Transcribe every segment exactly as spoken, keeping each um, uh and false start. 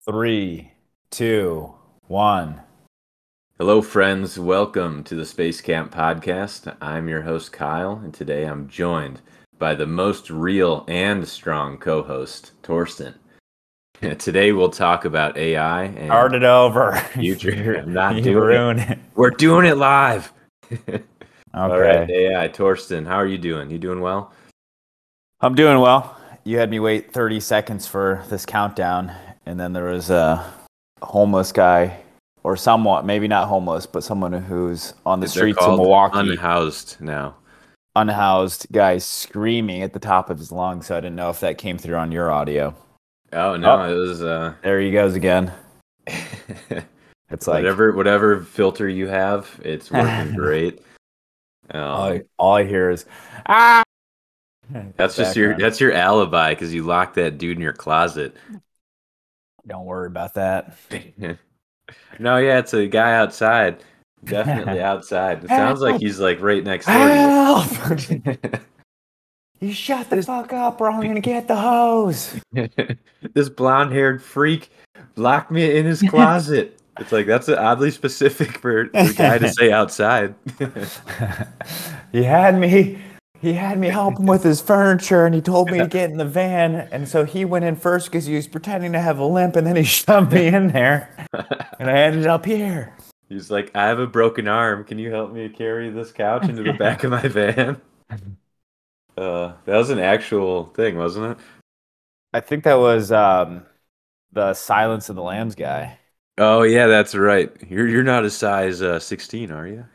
Three, two, one. Hello, friends. Welcome to the Space Camp Podcast. I'm your host, Kyle, and today I'm joined by the most real and strong co-host, Torsten. Today we'll talk about A I and Start it over. future. I'm not You doing it. ruined it. We're doing it live. All right, Okay. A I. Torsten, how are you doing? You doing well? I'm doing well. You had me wait thirty seconds for this countdown, and then there was a homeless guy, or somewhat, maybe not homeless, but someone who's on the They're streets of called Milwaukee, unhoused now. unhoused guy screaming at the top of his lungs. So I didn't know if that came through on your audio. Oh no, Oh. it was uh There he goes again. It's like whatever whatever filter you have, it's working great. Um, all I, all I hear is ah. That's just your that's your alibi because you locked that dude in your closet. Don't worry about that. No, yeah, it's a guy outside. Definitely outside. It sounds like he's like right next door to Help! You shut the fuck up or I'm gonna get the hose. you. This blonde-haired freak locked me in his closet. It's like that's oddly specific for the guy to say outside. He had me. He had me help him with his furniture, and he told me to get in the van. And so he went in first because he was pretending to have a limp, and then he shoved me in there, and I ended up here. He's like, I have a broken arm. Can you help me carry this couch into the back of my van? Uh, that was an actual thing, wasn't it? I think that was um, the Silence of the Lambs guy. Oh yeah, that's right. You're you're not a size uh, sixteen, are you?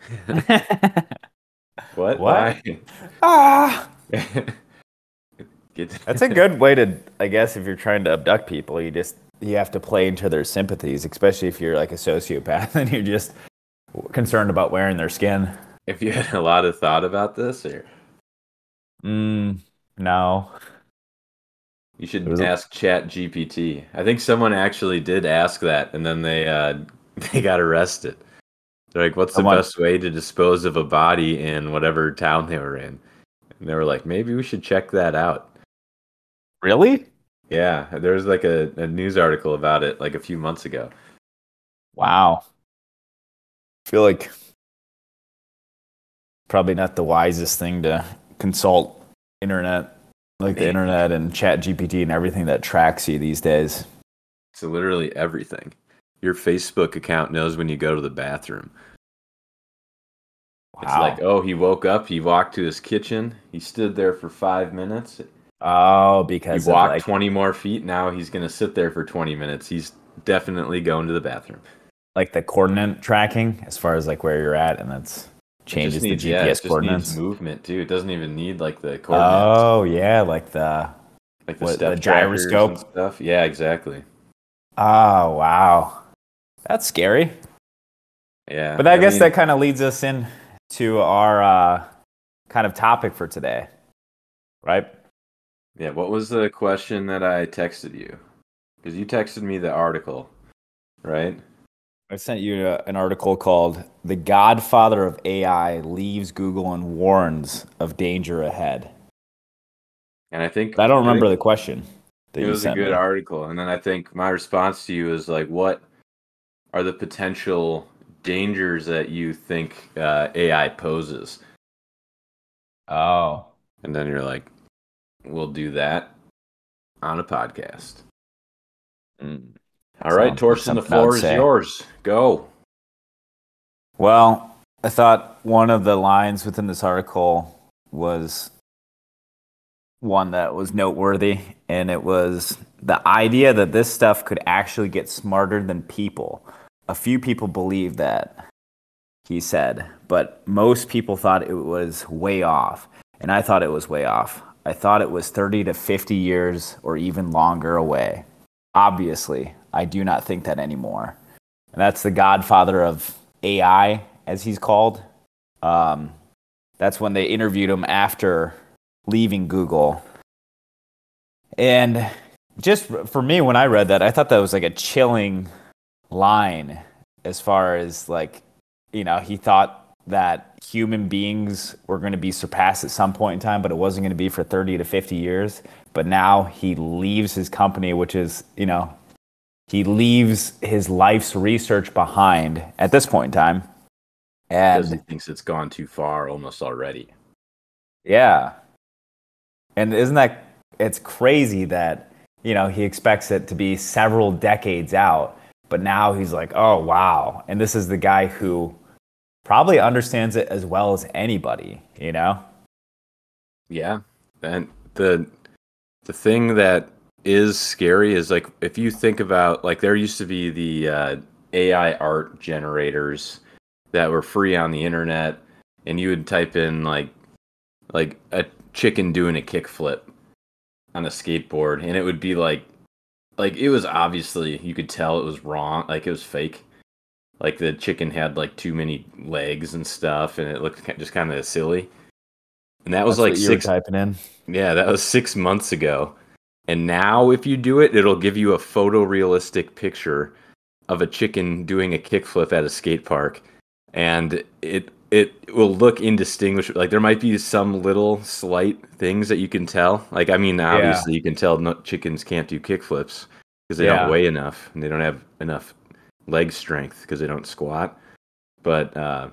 What? What? Why? Ah! Get- That's a good way to, I guess, if you're trying to abduct people, you just you have to play into their sympathies, especially if you're like a sociopath and you're just concerned about wearing their skin. If you had a lot of thought about this, or Mm, no. you should It was a- ask Chat G P T. I think someone actually did ask that, and then they uh, they got arrested. They're like, "What's the Someone- best way to dispose of a body in whatever town they were in?" And they were like, "Maybe we should check that out." Really? Yeah, there was like a, a news article about it like a few months ago. Wow. I feel like probably not the wisest thing to consult internet, like the internet and Chat G P T and everything that tracks you these days. So literally everything. Your Facebook account knows when you go to the bathroom. Wow. It's like, oh, he woke up, he walked to his kitchen, he stood there for five minutes. Oh, He because of, walked like, twenty more feet, now he's going to sit there for twenty minutes. He's definitely going to the bathroom. like the coordinate tracking as far as like where you're at, and that's changes Just the needs, G P yeah, it S just coordinates. needs movement, too. It doesn't even need like the coordinates. Oh yeah, like the like the what, step the trackers gyroscope? and stuff. Yeah, exactly. Oh wow, that's scary. Yeah. But I, guess mean, that kind of leads us in to our uh, kind of topic for today, right? Yeah, what was the question that I texted you? Because you texted me the article, right? I sent you a, an article called "The Godfather of A I Leaves Google and Warns of Danger Ahead." And I think But I don't remember I the think question that it you was a sent good me. article. And then I think my response to you is like, what are the potential dangers that you think uh, A I poses? Oh, And then you're like, we'll do that on a podcast. mm. All right, Sounds like Torsten, the something I would floor is say. yours. Go. Well, I thought one of the lines within this article was one that was noteworthy, and it was the idea that this stuff could actually get smarter than people. A few people believe that, he said, but most people thought it was way off, and I thought it was way off. I thought it was thirty to fifty years or even longer away. Obviously, I do not think that anymore. And that's the godfather of A I, as he's called. Um, that's when they interviewed him after leaving Google. And just for me, when I read that, I thought that was like a chilling line as far as like, you know, he thought that human beings were going to be surpassed at some point in time, but it wasn't going to be for thirty to fifty years. But now he leaves his company, which is, you know, he leaves his life's research behind at this point in time. And because he thinks it's gone too far almost already. Yeah. And isn't that, it's crazy that, you know, he expects it to be several decades out, but now he's like, oh, wow. And this is the guy who probably understands it as well as anybody, you know? Yeah. And the the thing that is scary is, like, if you think about, like, there used to be the uh, A I art generators that were free on the internet, and you would type in like like a chicken doing a kickflip on a skateboard, and it would be like like it was obviously, you could tell it was wrong, like it was fake. Like the chicken had like too many legs and stuff, and it looked just kind of silly. And that was That's like what you six were typing in. Yeah, that was six months ago. And now if you do it, it'll give you a photorealistic picture of a chicken doing a kickflip at a skate park. And it it will look indistinguishable. Like there might be some little slight things that you can tell. Like, I mean, obviously you can tell no, chickens can't do kickflips because they Yeah. don't weigh enough and they don't have enough leg strength because they don't squat. But uh,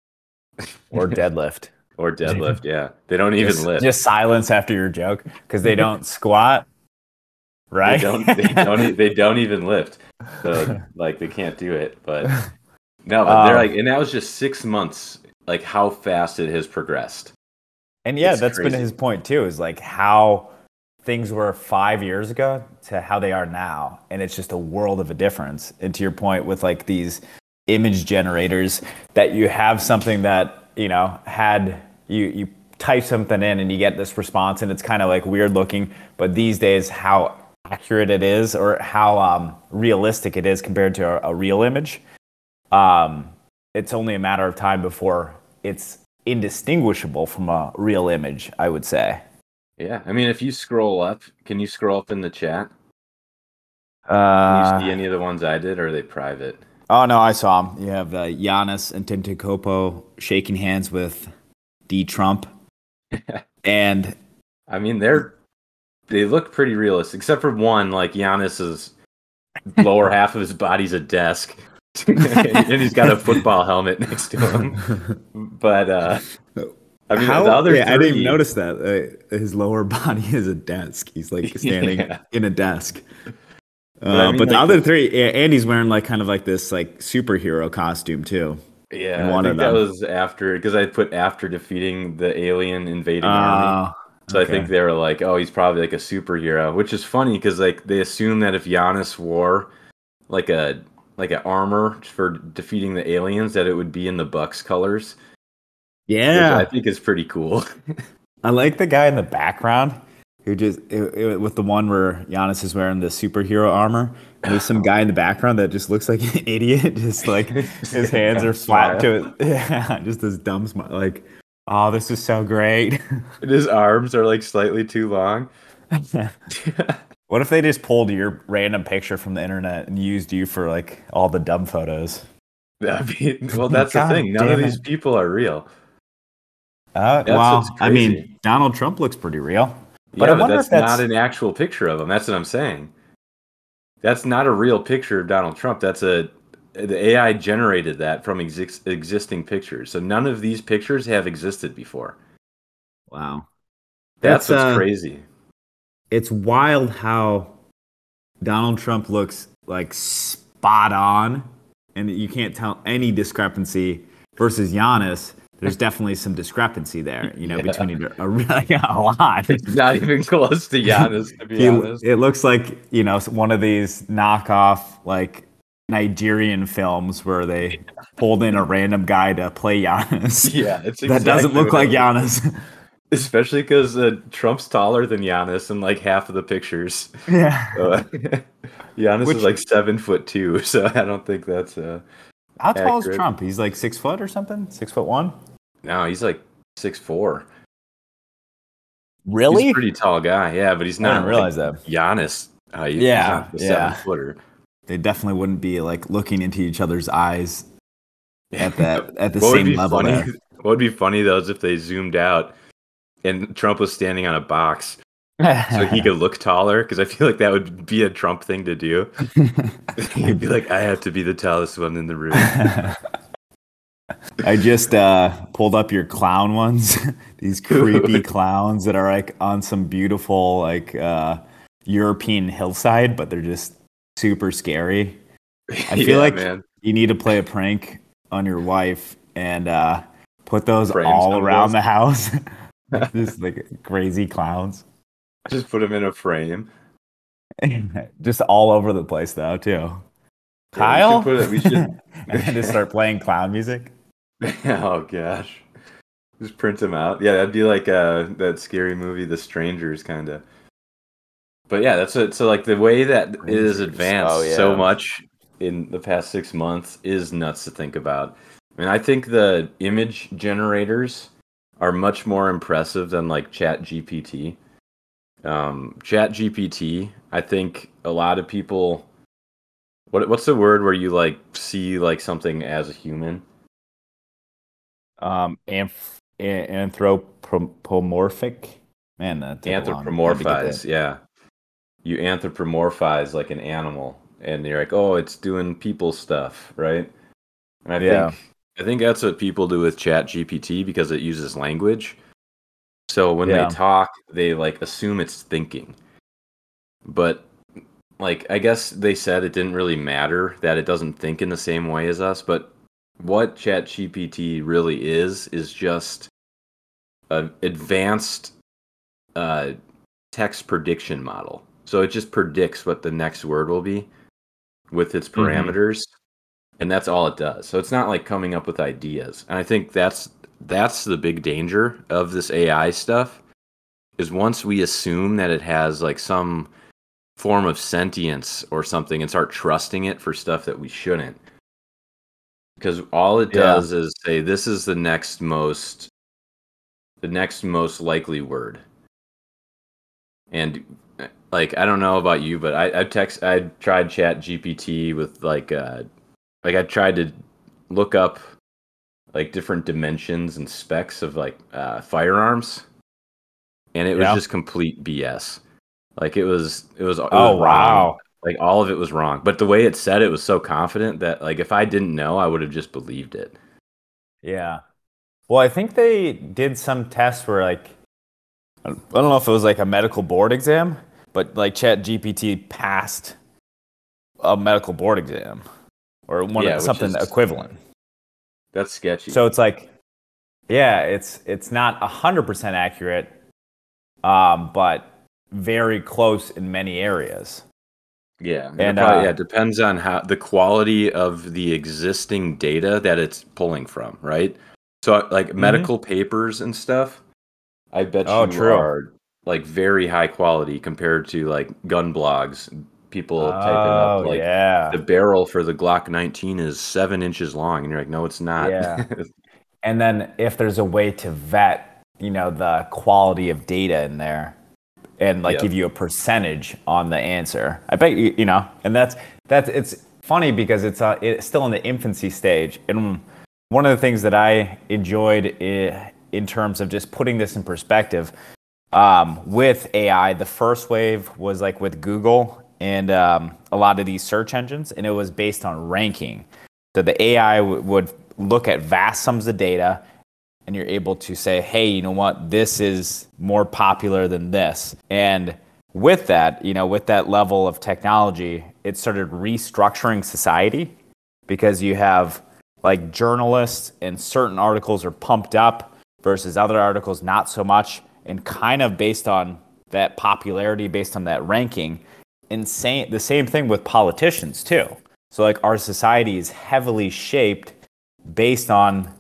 Or deadlift. or deadlift, yeah, they don't even just, lift. Just silence after your joke because they don't squat, right? They don't. They don't. e- They don't even lift. So like they can't do it. But no, but they're Um, like, and that was just six months. Like how fast it has progressed. And yeah, It's that's crazy. been his point too, is like how things were five years ago to how they are now. And it's just a world of a difference. And to your point with like these image generators, that you have something that, you know, had you, you type something in and you get this response and it's kind of like weird looking. But these days, how accurate it is or how um, realistic it is compared to a, a real image, um, it's only a matter of time before it's indistinguishable from a real image, I would say. Yeah, I mean, if you scroll up, can you scroll up in the chat? Can Uh, you see any of the ones I did, or are they private? oh, no, I saw him. You have uh, Giannis Antetokounmpo shaking hands with D. Trump. And I mean, they're they look pretty realistic, except for one. Like Giannis's lower half of his body's a desk, and he's got a football helmet next to him. But uh, I mean, How, the other yeah, I didn't even three- notice that. Uh, his lower body is a desk. He's like standing Yeah. in a desk. Uh, But I mean, but the like, other three, yeah, Andy's wearing like kind of like this like superhero costume too. Yeah, in one I of think that them. was after, because I put after defeating the alien invading army. Uh, So I okay. think they were like, oh, he's probably like a superhero, which is funny because like they assume that if Giannis wore like a like an armor for defeating the aliens, that it would be in the Bucks colors, yeah, which I think is pretty cool. I like the guy in the background who just it, it- with the one where Giannis is wearing the superhero armor. And there's some guy in the background that just looks like an idiot, just like his hands are flat to it. Yeah, just this dumb smile. Like, oh, this is so great. And his arms are like slightly too long. What if they just pulled your random picture from the internet and used you for like all the dumb photos? That'd be- well, that's God the thing. None of damn these it. people are real. Uh, That's well, what's I crazy. mean, Donald Trump looks pretty real. But But I yeah, but wonder that's, if that's not an actual picture of him. That's what I'm saying. That's not a real picture of Donald Trump. That's a the A I generated that from exis- existing pictures. So none of these pictures have existed before. wow. That's, That's, what's uh, crazy. It's wild how Donald Trump looks like spot on, and you can't tell any discrepancy versus Giannis. There's definitely some discrepancy there, you know, Yeah. between a, a, a lot. It's not even close to Giannis, to be He- honest. it looks like, you know, one of these knockoff like Nigerian films where they pulled in a random guy to play Giannis. Yeah, it's that doesn't exactly look what like it looks Giannis. Especially because uh, Trump's taller than Giannis in like half of the pictures. Yeah. So, Giannis Which- is like seven foot two, so I don't think that's uh How tall is accurate. Trump? He's like six foot or something? Six foot one? no, he's like six four. Really? He's a pretty tall guy, yeah, but he's I not didn't realize that. like Giannis. Uh, he's Yeah, not the yeah. seven footer. They definitely wouldn't be like looking into each other's eyes at that at the What would same be level funny? there. What would be funny though is if they zoomed out and Trump was standing on a box so he could look taller, because I feel like that would be a Trump thing to do. He'd be like, I have to be the tallest one in the room. I just uh, pulled up your clown ones. These creepy clowns that are like on some beautiful like uh, European hillside, but they're just super scary. I feel Yeah, like man. you need to play a prank on your wife and uh, put those Frame all some of around those. the house. Just like crazy clowns. Just put him in a frame. Just all over the place though, too. Yeah, we should Kyle? put it. We should. And then just start playing clown music. Oh gosh, just print them out. Yeah, that'd be like uh that scary movie, The Strangers, kind of. But yeah, that's it. So like the way that it is Strangers. advanced Oh, so yeah. much in the past six months is nuts to think about. I mean, I think the image generators are much more impressive than like Chat G P T. Um, Chat G P T, I think a lot of people. What what's the word where you like see like something as a human? Um, amph- a- anthropomorphic. Man, that took a long time to get Anthropomorphize, that. yeah. You anthropomorphize like an animal, and you're like, oh, it's doing people stuff, right? And I Yeah. think I think that's what people do with Chat G P T because it uses language. So when they Yeah. talk, they like assume it's thinking. But like I guess they said it didn't really matter that it doesn't think in the same way as us, but what Chat G P T really is is just an advanced uh, text prediction model. So it just predicts what the next word will be with its Mhm. parameters, and that's all it does. So it's not like coming up with ideas. And I think that's that's the big danger of this A I stuff is once we assume that it has like some form of sentience or something and start trusting it for stuff that we shouldn't. Because all it Yeah. does is say this is the next most the next most likely word. And like I don't know about you, but I I text I tried Chat G P T with like uh like I tried to look up like different dimensions and specs of like uh, firearms, and it was Yeah. just complete B S. Like it was it was it was Oh, wrong. wow. Like all of it was wrong. But the way it said it was so confident that like if I didn't know, I would have just believed it. Yeah. Well, I think they did some tests where like I don't know if it was like a medical board exam, but like Chat G P T passed a medical board exam or one Yeah, of which something is equivalent. that's sketchy. So it's like, yeah, it's it's not a hundred percent accurate, um, but very close in many areas. Yeah, and it And probably yeah uh, it depends on how the quality of the existing data that it's pulling from, right? So like mhm. medical papers and stuff, I bet Oh, you true. are like very high quality compared to like gun blogs. People typing up Oh, like the yeah, barrel for the Glock nineteen is seven inches long, and you're like, no, it's not. yeah. And then if there's a way to vet, you know, the quality of data in there, and like Yep. give you a percentage on the answer. I bet you, you know, and that's that's it's funny because it's uh, it's still in the infancy stage. And one of the things that I enjoyed i- in terms of just putting this in perspective um, with A I, the first wave was like with Google and um, a lot of these search engines, and it was based on ranking. So the A I w- would look at vast sums of data and you're able to say, hey, you know what, this is more popular than this. And with that, you know, with that level of technology, it started restructuring society because you have like journalists and certain articles are pumped up versus other articles not so much. And kind of based on that popularity, based on that ranking, insane. The same thing with politicians too. So like our society is heavily shaped based on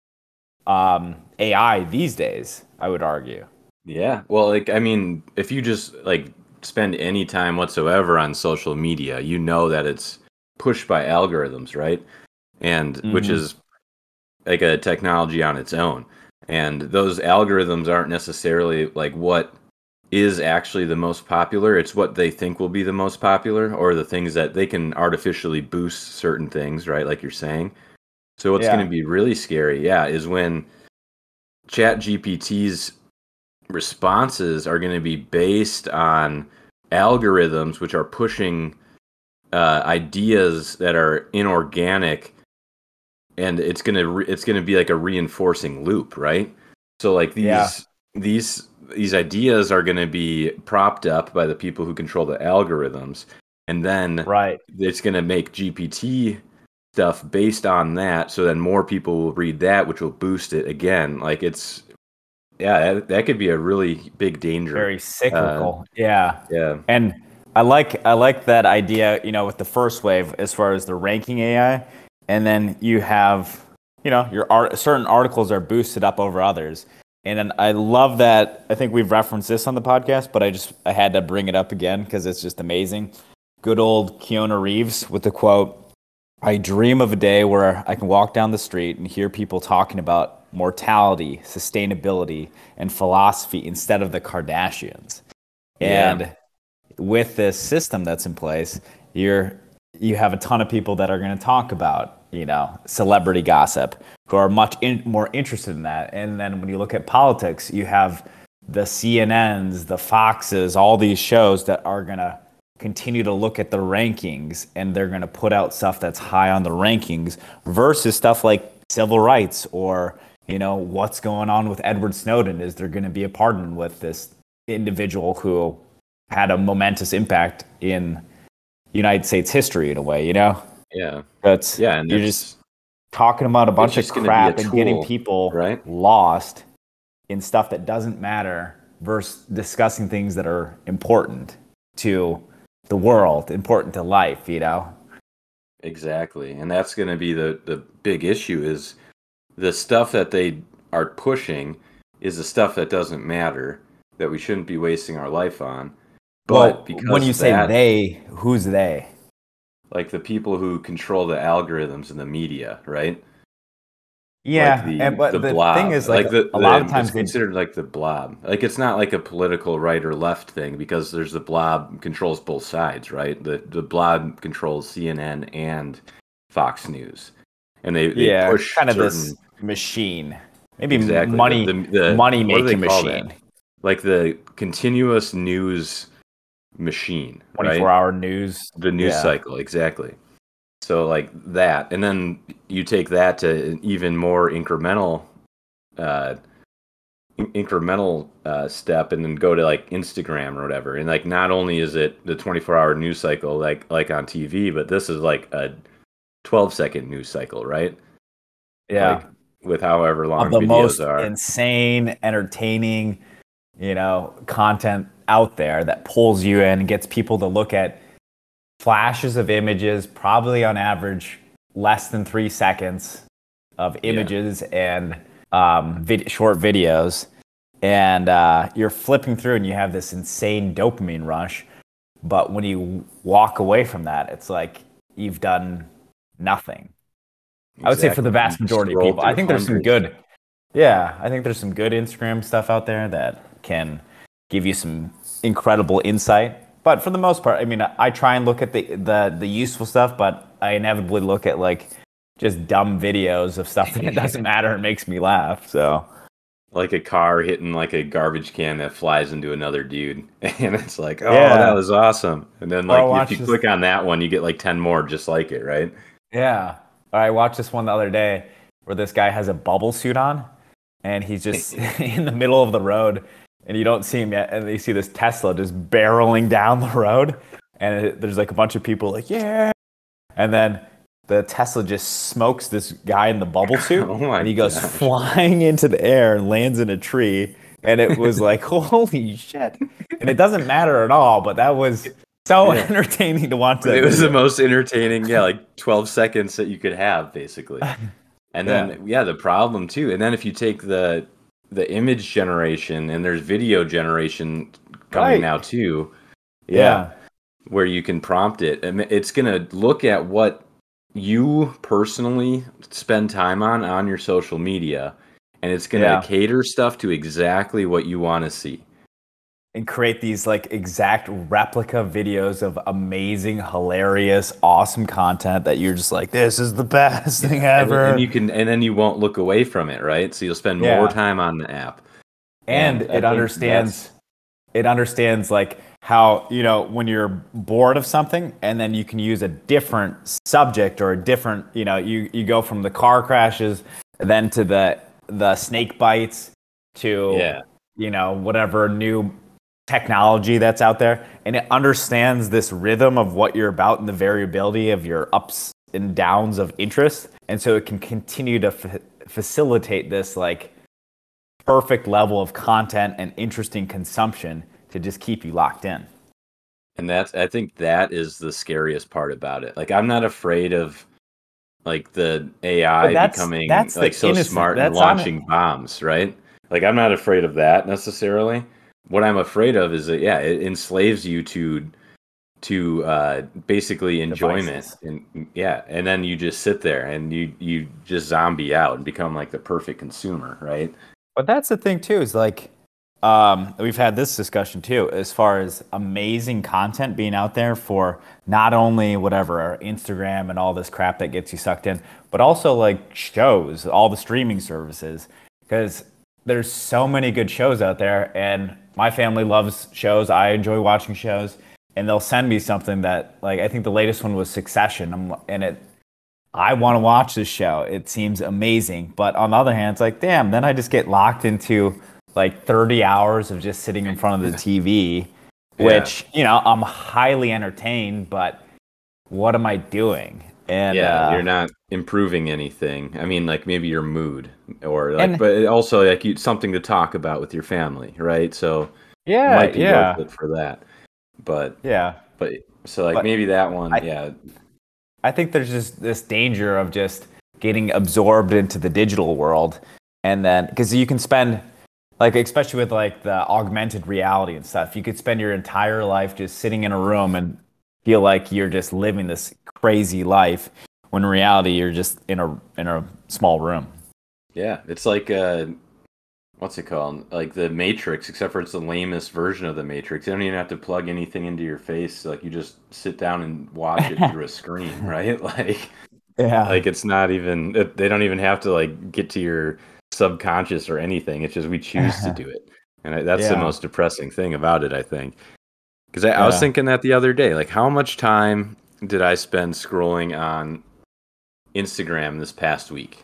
um, A I these days, I would argue. Yeah. Well, like I mean, if you just like spend any time whatsoever on social media, you know that it's pushed by algorithms, right? And which Mm-hmm. is like a technology on its own. And those algorithms aren't necessarily like what is actually the most popular. It's what they think will be the most popular or the things that they can artificially boost certain things, right? Like you're saying. So what's going Yeah. to be really scary, yeah, is when Chat G P T's responses are going to be based on algorithms which are pushing uh, ideas that are inorganic, and it's going to re- it's going to be like a reinforcing loop, right? So like these Yeah. these these ideas are going to be propped up by the people who control the algorithms, and then Right. it's going to make G P T stuff based on that, so then more people will read that, which will boost it again. Like it's yeah, that, that could be a really big danger. Very cyclical. Uh, yeah. Yeah. And I like I like that idea, you know, with the first wave as far as the ranking A I, and then you have, you know, your art, certain articles are boosted up over others. And then I love that. I think we've referenced this on the podcast, but I just I had to bring it up again because it's just amazing. Good old Keanu Reeves with the quote, "I dream of a day where I can walk down the street and hear people talking about mortality, sustainability, and philosophy instead of the Kardashians." Yeah. And with this system that's in place, you're you have a ton of people that are going to talk about, you know, celebrity gossip, who are much in, more interested in that. And then when you look at politics, you have the C N Ns, the Foxes, all these shows that are going to continue to look at the rankings, and they're going to put out stuff that's high on the rankings versus stuff like civil rights or, you know, what's going on with Edward Snowden. Is there going to be a pardon with this individual who had a momentous impact in United States history in a way, you know? Yeah. But yeah, and you're just talking about a bunch of crap tool, and getting people right? lost in stuff that doesn't matter versus discussing things that are important to the world, important to life, you know? Exactly. And that's going to be the, the big issue is the stuff that they are pushing is the stuff that doesn't matter, that we shouldn't be wasting our life on. But well, because when you say that, they, who's they? Like the people who control the algorithms in the media, right? Yeah, like the, and, but the, the blob. thing is, like, like the, a lot of the, times it's considered like the blob. Like it's not like a political right or left thing because there's the blob controls both sides, right? The the blob controls C N N and Fox News, and they, they yeah, push kind of certain, this machine, maybe exactly money the, the, the, money making machine, that? Like the continuous news machine, twenty-four right? hour news, the news yeah. cycle, exactly. So like that, and then you take that to an even more incremental, uh, incremental uh, step, and then go to like Instagram or whatever. And like not only is it the twenty-four hour news cycle like like on T V, but this is like a twelve second news cycle, right? Yeah, like, with however long of the videos most are. insane, entertaining, you know, content out there that pulls you in and gets people to look at flashes of images, probably on average less than three seconds of images yeah. and um, vid- short videos. And uh, you're flipping through and you have this insane dopamine rush. But when you walk away from that, it's like you've done nothing. Exactly. I would say for the vast majority of people. I think there's some good, yeah, I think there's some good Instagram stuff out there that can give you some incredible insight. But for the most part, I mean, I try and look at the, the, the useful stuff, but I inevitably look at like just dumb videos of stuff that doesn't matter and makes me laugh. So, like a car hitting like a garbage can that flies into another dude, and it's like, oh, yeah. that was awesome. And then Or like if you this... click on that one, you get like ten more just like it, right? Yeah. I watched this one the other day where this guy has a bubble suit on, and he's just in the middle of the road. And you don't see him yet, and you see this Tesla just barreling down the road, and it, there's like a bunch of people like, yeah, and then the Tesla just smokes this guy in the bubble suit, oh and he goes gosh. flying into the air and lands in a tree, and it was like, holy shit. And it doesn't matter at all, but that was so yeah. entertaining to watch. That it was video. the most entertaining, yeah, like twelve seconds that you could have, basically. And then, yeah. yeah, the problem, too, and then if you take the... the image generation, and there's video generation coming right. now too. Yeah, yeah. Where you can prompt it. And it's going to look at what you personally spend time on on your social media, and it's going to yeah. cater stuff to exactly what you want to see. And create these like exact replica videos of amazing, hilarious, awesome content that you're just like, this is the best thing ever. And, and you can, and then you won't look away from it, right? So you'll spend yeah. more time on the app. and, And I it think understands that's it understands like how, you know, when you're bored of something and then you can use a different subject or a different, you know, you you go from the car crashes then to the the snake bites to, yeah. you know, whatever new technology that's out there, and it understands this rhythm of what you're about and the variability of your ups and downs of interest, and so it can continue to f- facilitate this like perfect level of content and interesting consumption to just keep you locked in. And that's I think that is the scariest part about it. Like I'm not afraid of like the But A I that's becoming that's like the so innocent. smart and That's on it. launching bombs, right? Like I'm not afraid of that necessarily. What I'm afraid of is that yeah, it enslaves you to to uh, basically enjoyment Devices. and yeah, and then you just sit there and you you just zombie out and become like the perfect consumer, right? But that's the thing too, is like um, we've had this discussion too, as far as amazing content being out there for not only whatever our Instagram and all this crap that gets you sucked in, but also like shows, all the streaming services, because there's so many good shows out there, and my family loves shows. I enjoy watching shows, and they'll send me something that like I think the latest one was Succession, I'm, and it I want to watch this show. It seems amazing. But on the other hand, it's like, damn, then I just get locked into like thirty hours of just sitting in front of the T V, Yeah. which, you know, I'm highly entertained, but what am I doing? And, Yeah, uh, you're not improving anything. I mean, like maybe your mood or like, and but it also like you something to talk about with your family, right? So it yeah, might be worth yeah, it for that. But yeah. but so like But maybe that one, I, yeah, I think there's just this danger of just getting absorbed into the digital world. And then, because you can spend, like, especially with like the augmented reality and stuff, you could spend your entire life just sitting in a room and feel like you're just living this crazy life when in reality you're just in a in a small room. yeah. It's like uh, what's it called? Like the Matrix, except for it's the lamest version of the Matrix. You don't even have to plug anything into your face. Like you just sit down and watch it through a screen, right? Like Yeah. like it's not even it, they don't even have to like get to your subconscious or anything. It's just we choose to do it, and I, that's the Yeah. most depressing thing about it, I think. Because I, I was Yeah. thinking that the other day, like how much time did I spend scrolling on Instagram this past week?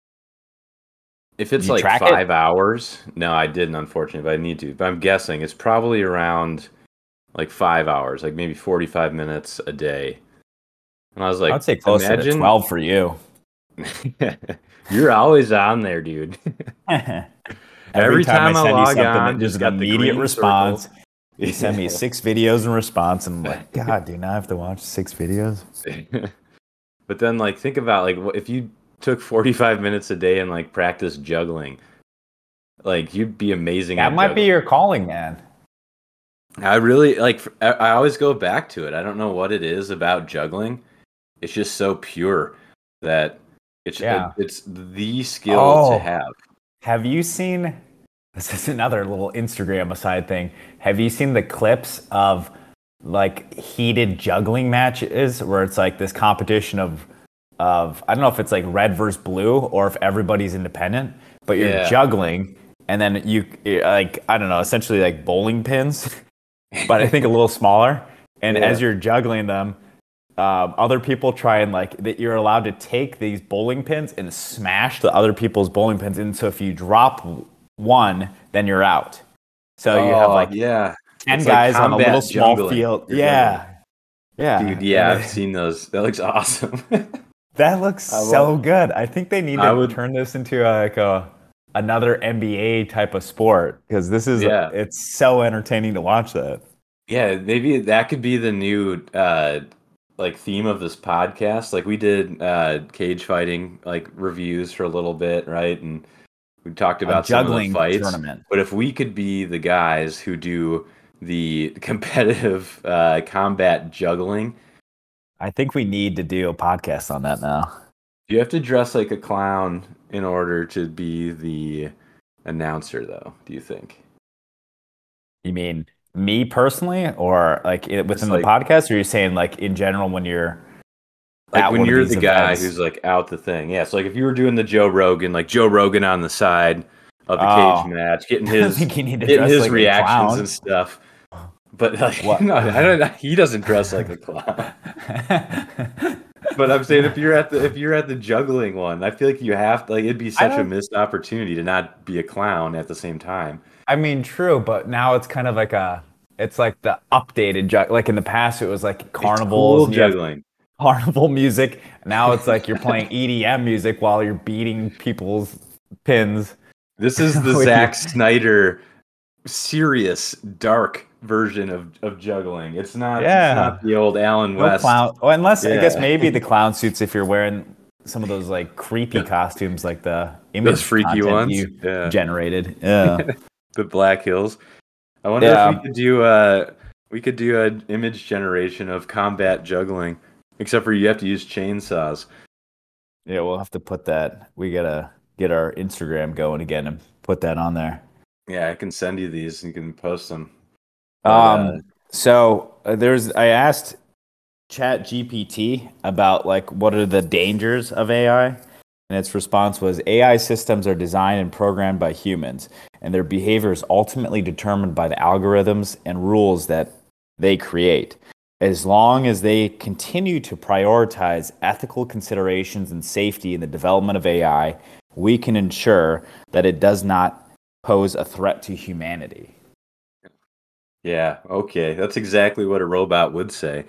If Did it's you like track it? five hours, no, I didn't, unfortunately, but I need to. But I'm guessing it's probably around like five hours, like maybe forty-five minutes a day. And I was I would like, say closer to imagine twelve for you. you're always on there, dude. Every Every time I time I send you log something, on, that it's just an got the immediate green circle. response. You send me six videos in response, and I'm like, God, do you not have to watch six videos? But then, like, think about like what- if you took forty-five minutes a day and like practice juggling, like you'd be amazing That at might be juggling. your calling, man. I really like. I I always go back to it. I don't know what it is about juggling. It's just so pure that it's Yeah. it's the skill to Oh, have. have you seen? This is another little Instagram aside thing. Have you seen the clips of like heated juggling matches where it's like this competition of of I don't know if it's like red versus blue or if everybody's independent, but you're Yeah, juggling and then you like I don't know, essentially like bowling pins, but I think a little smaller. And as yeah. you're juggling them, um, other people try and like that you're allowed to take these bowling pins and smash the other people's bowling pins. And so if you drop one, then you're out. So you have Oh like yeah, ten it's like guys on a little combat small jungling. field. You're juggling, Yeah, dude. yeah, and Yeah, I've it, seen those. That looks awesome. that looks I love. so good. I think they need I to would. turn this into a, like a another N B A type of sport because this is Yeah, it's so entertaining to watch that. yeah. Maybe that could be the new uh like theme of this podcast. Like we did uh cage fighting like reviews for a little bit, right? And we talked A about some of the juggling fights. tournament. But if we could be the guys who do the competitive uh, combat juggling, I think we need to do a podcast on that now. you have to dress like a clown in order to be the announcer, though. Do you think? You mean me personally, or like it, Just within the like podcast, or are you saying like in general when you're like at when one of you're the these guy events? who's like out the thing. Yeah. So like if you were doing the Joe Rogan, like Joe Rogan on the side, of the cage Oh, match, getting I his think you need to getting dress his like a reactions clown. and stuff. But like, What? no, I don't know. He doesn't dress like a clown. But I'm saying if you're at the if you're at the juggling one, I feel like you have to like it'd be I such a don't. missed opportunity to not be a clown at the same time. I mean, true, but now it's kind of like a. It's like the updated jug. Like in the past, it was like It's carnivals, cool and you have juggling. carnival music. Now it's like you're playing E D M music while you're beating people's pins This is the with your. Zack Snyder serious dark version of, of juggling. It's not it's not Yeah. the old Alan No West. clown. Oh, unless I guess Yeah. maybe the clown suits if you're wearing some of those like creepy costumes, like the Those image freaky content ones. you Yeah. generated. Yeah. The Black Hills. I wonder if we Yeah. could do a we could do an image generation of combat juggling, except for you have to use chainsaws. Yeah. We'll have to put that. We gotta get our Instagram going again and put that on there. Yeah, I can send you these and you can post them. But uh, Um. So uh, there's. I asked Chat G P T about like what are the dangers of A I, and its response was A I systems are designed and programmed by humans, and their behavior is ultimately determined by the algorithms and rules that they create. As long as they continue to prioritize ethical considerations and safety in the development of A I, we can ensure that it does not pose a threat to humanity. yeah, okay, that's exactly what a robot would say.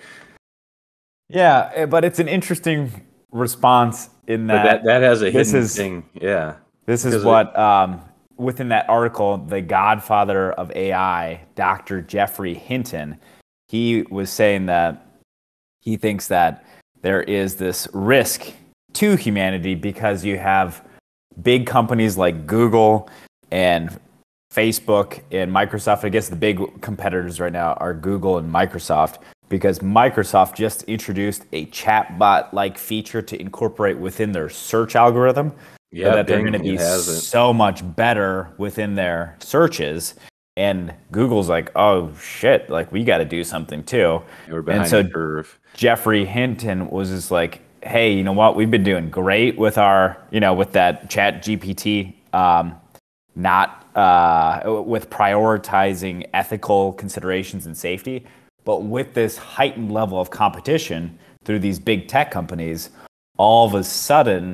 Yeah, eh, but it's an interesting response in But that that that has a this hidden is thing. Yeah, this is because it, what um, within that article, the godfather of A I, Doctor Jeffrey Hinton, he was saying that he thinks that there is this risk to humanity because you have big companies like Google and Facebook and Microsoft. I guess the big competitors right now are Google and Microsoft because Microsoft just introduced a chatbot like feature to incorporate within their search algorithm so yeah, that they're going to Bing be it has it. so much better within their searches. And Google's like, oh shit, like we got to do something too. We're And behind so the curve. Jeffrey Hinton was just like, hey, you know what? We've been doing great with our, you know, with that Chat G P T, um, not uh, with prioritizing ethical considerations and safety, but with this heightened level of competition through these big tech companies, all of a sudden,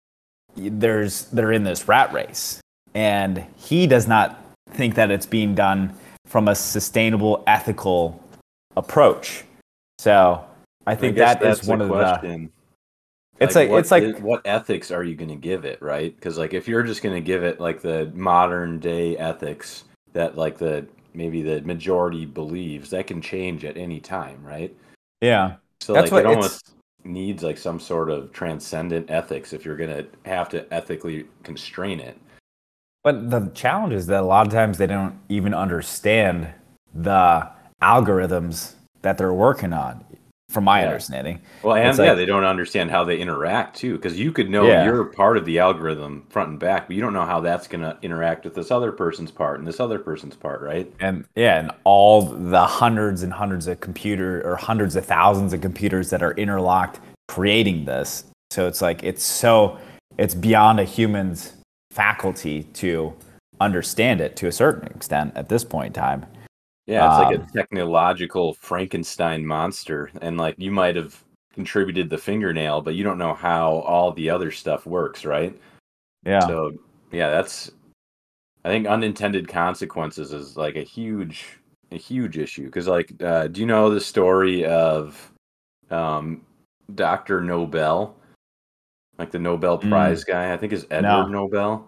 there's they're in this rat race, and he does not think that it's being done from a sustainable, ethical approach. So I I think guess that is that's the one of the. question. It's Like like what it's like is, what ethics are you going to give it, right? Because like if you're just going to give it like the modern day ethics that like the maybe the majority believes, that can change at any time, right? yeah, So that's like it what it's. almost needs like some sort of transcendent ethics if you're going to have to ethically constrain it. But the challenge is that a lot of times they don't even understand the algorithms that they're working on. From my Yeah. understanding, Well, it's and yeah, like they don't understand how they interact too, because you could know yeah. you're part of the algorithm front and back, but you don't know how that's going to interact with this other person's part and this other person's part, right? And yeah, and all the hundreds and hundreds of computer or hundreds of thousands of computers that are interlocked creating this. So it's like it's so it's beyond a human's faculty to understand it to a certain extent at this point in time. Yeah, it's like Um, a technological Frankenstein monster, and like you might have contributed the fingernail, but you don't know how all the other stuff works, right? yeah. So, yeah, that's I think unintended consequences is like a huge a huge issue because like uh, do you know the story of um, Doctor Nobel, like the Nobel Mm, Prize guy? I think is Edward no. Nobel.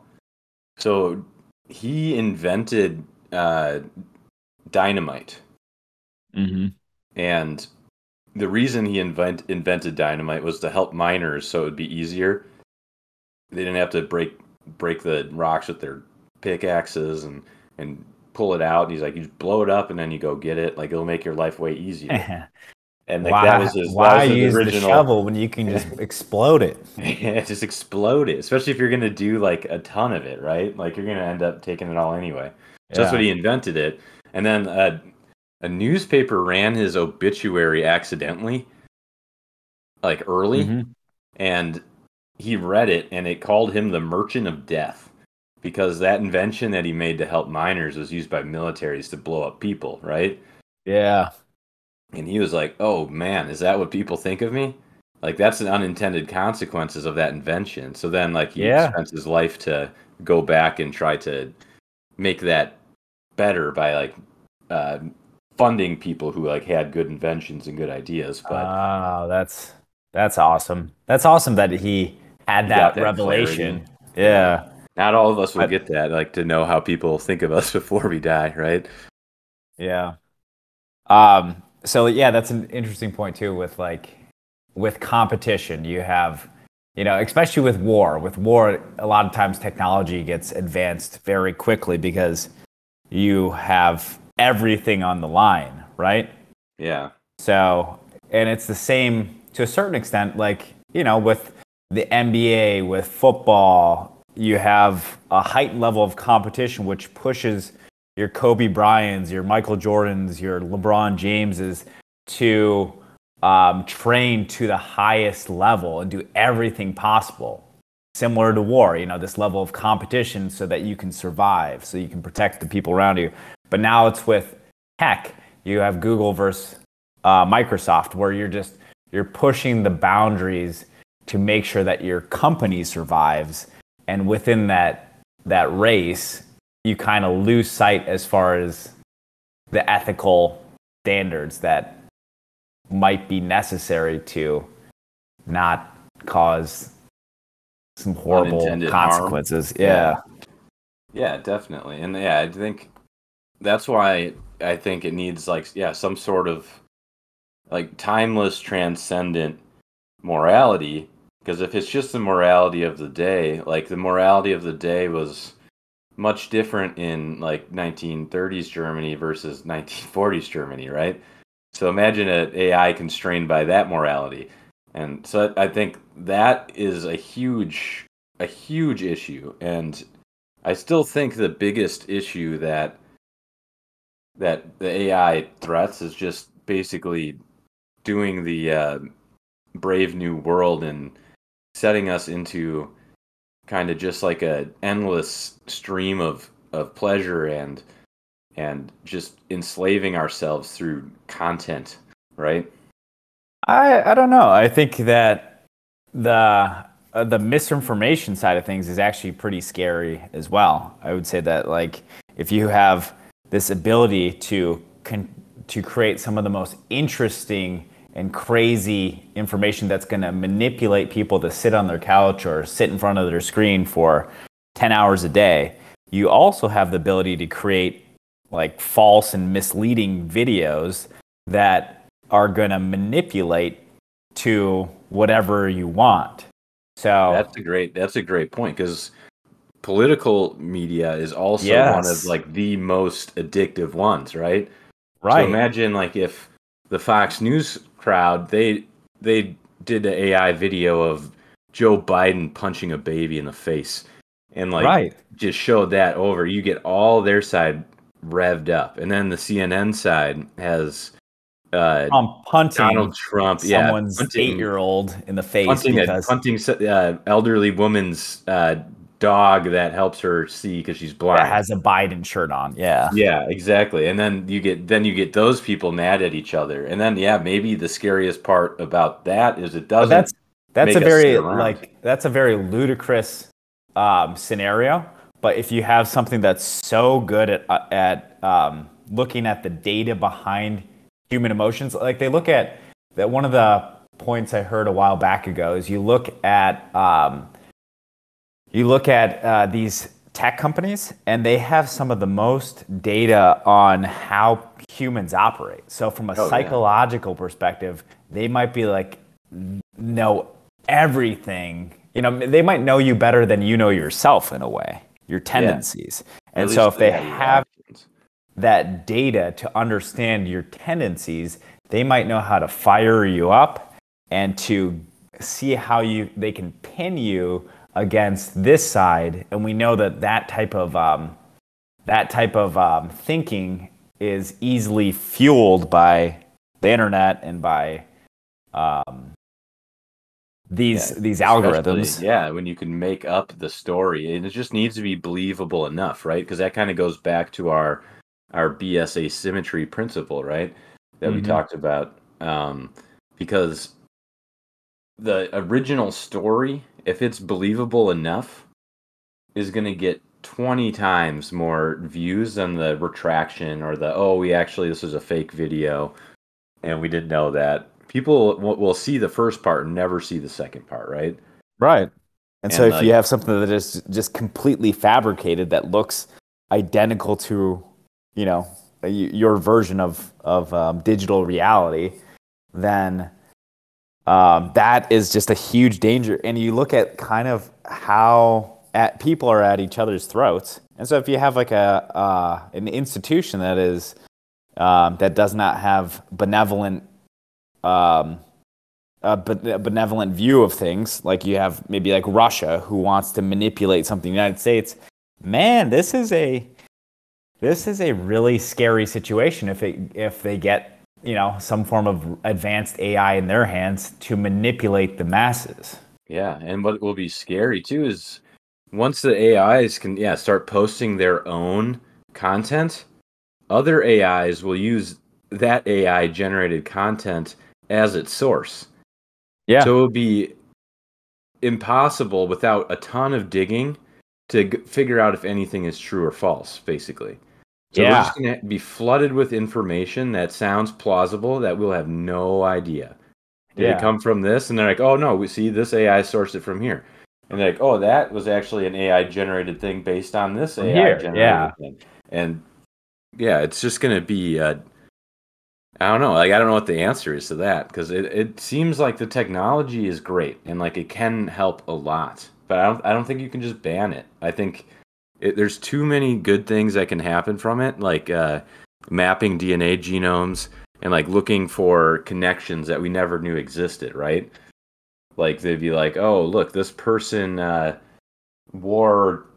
So he invented uh, dynamite. Hmm. And the reason he invent, invented dynamite was to help miners so it would be easier. They didn't have to break break the rocks with their pickaxes and, and pull it out. And he's like, you just blow it up and then you go get it. Like it'll make your life way easier. And like that Why was his that why was his use the original shovel when you can just explode it? just explode it. Especially if you're gonna do like a ton of it, right? Like you're gonna end up taking it all anyway. So that's what Yeah. he invented it. And then uh, a newspaper ran his obituary accidentally, like early, Hmm. and he read it and it called him the Merchant of Death because that invention that he made to help miners was used by militaries to blow up people, right? Yeah. And he was like, "Oh man, is that what people think of me?" Like that's the unintended consequences of that invention. So then, like he Yeah. spends his life to go back and try to make that better by like uh, funding people who like had good inventions and good ideas. But Oh, that's that's awesome. That's awesome that he had he got that that clarity. revelation. Yeah. Not all of us will I, get that, like to know how people think of us before we die, right? yeah. Um, so yeah, that's an interesting point too with like with competition. You have, you know, especially with war. With war, a lot of times technology gets advanced very quickly because you have everything on the line, right? Yeah. So, and it's the same to a certain extent, like, you know, with the N B A, with football, you have a heightened level of competition, which pushes your Kobe Bryants, your Michael Jordans, your LeBron Jameses to um, train to the highest level and do everything possible. Similar to war, you know, this level of competition so that you can survive, so you can protect the people around you. But now it's with tech. You have Google versus uh, Microsoft, where you're just you're pushing the boundaries to make sure that your company survives. And within that that race, you kind of lose sight as far as the ethical standards that might be necessary to not cause some horrible Unintended consequences. harm. Yeah. Yeah, definitely. And yeah, I think that's why I think it needs like yeah, some sort of like timeless transcendent morality, because if it's just the morality of the day, like the morality of the day was much different in like nineteen thirties Germany versus nineteen forties Germany, right? So imagine an A I constrained by that morality. And so I think that is a huge a huge issue. And I still think the biggest issue that that the A I threats is just basically doing the uh, Brave New World and setting us into kind of just like a endless stream of, of pleasure and and just enslaving ourselves through content, right? I I don't know. I think that the uh, the misinformation side of things is actually pretty scary as well. I would say that like if you have this ability to con- to create some of the most interesting and crazy information that's going to manipulate people to sit on their couch or sit in front of their screen for ten hours a day, you also have the ability to create like false and misleading videos that are going to manipulate to whatever you want. So That's a great that's a great point, because political media is also one of yes, like the most addictive ones, right? So right, imagine like if the Fox News crowd, they they did an A I video of Joe Biden punching a baby in the face and like right. just showed that over, you get all their side revved up. And then the C N N side has uh I'm punting Donald Trump, yeah, someone's punting eight-year-old in the face punting a because punting uh, elderly woman's uh, dog that helps her see because she's that blind. has a Biden shirt on. Yeah. Yeah, exactly. And then you get then you get those people mad at each other. And then yeah, maybe the scariest part about that is it But doesn't that's that's a make us sit very around. like that's a very ludicrous um, scenario. But if you have something that's so good at uh, at um, looking at the data behind human emotions, like they look at that. One of the points I heard a while back ago is you look at um, you look at uh, these tech companies, and they have some of the most data on how humans operate. So from a Oh yeah. psychological perspective, they might be like know everything. You know, they might know you better than you know yourself in a way, your Yeah. tendencies. Or at And so least if they yeah, your have actions. that data to understand your tendencies, they might know how to fire you up and to see how you they can pin you against this side. And we know that that type of um, that type of um, thinking is easily fueled by the internet and by um, these Yeah, these especially, algorithms. yeah, when you can make up the story, and it just needs to be believable enough, right? Because that kind of goes back to our our B S asymmetry principle, right? That we Hmm. talked about. Um, because the original story, if it's believable enough, is going to get twenty times more views than the retraction or the, oh, we actually, this was a fake video and we didn't know that. People will, will see the first part and never see the second part, right? Right. And so And if you like, have something that is just completely fabricated that looks identical to, you know, y- your version of of um, digital reality, then um, that is just a huge danger. And you look at kind of how at people are at each other's throats. And so if you have like a uh, an institution that is um, that does not have benevolent um, a benevolent view of things, like you have maybe like Russia who wants to manipulate something in the United States, man, this is a this is a really scary situation if it if they get, you know, some form of advanced A I in their hands to manipulate the masses. yeah, and what will be scary too is once the A Is can, yeah, start posting their own content, other A Is will use that A I generated content as its source. Yeah. So it would be impossible without a ton of digging to g- figure out if anything is true or false, basically. So we're Yeah. just going to be flooded with information that sounds plausible that we'll have no idea. Did it Yeah. come from this? And they're like, oh no, we see this A I sourced it from here. And they're like, oh, that was actually an A I generated thing based on this From A I here. Yeah. generated thing. And yeah, it's just going to be, uh, I don't know. Like, I don't know what the answer is to that because it, it seems like the technology is great and like it can help a lot. But I don't, I don't think you can just ban it. I think it, there's too many good things that can happen from it, like uh, mapping D N A genomes and like looking for connections that we never knew existed, right? Like they'd be like, oh, look, this person uh, wore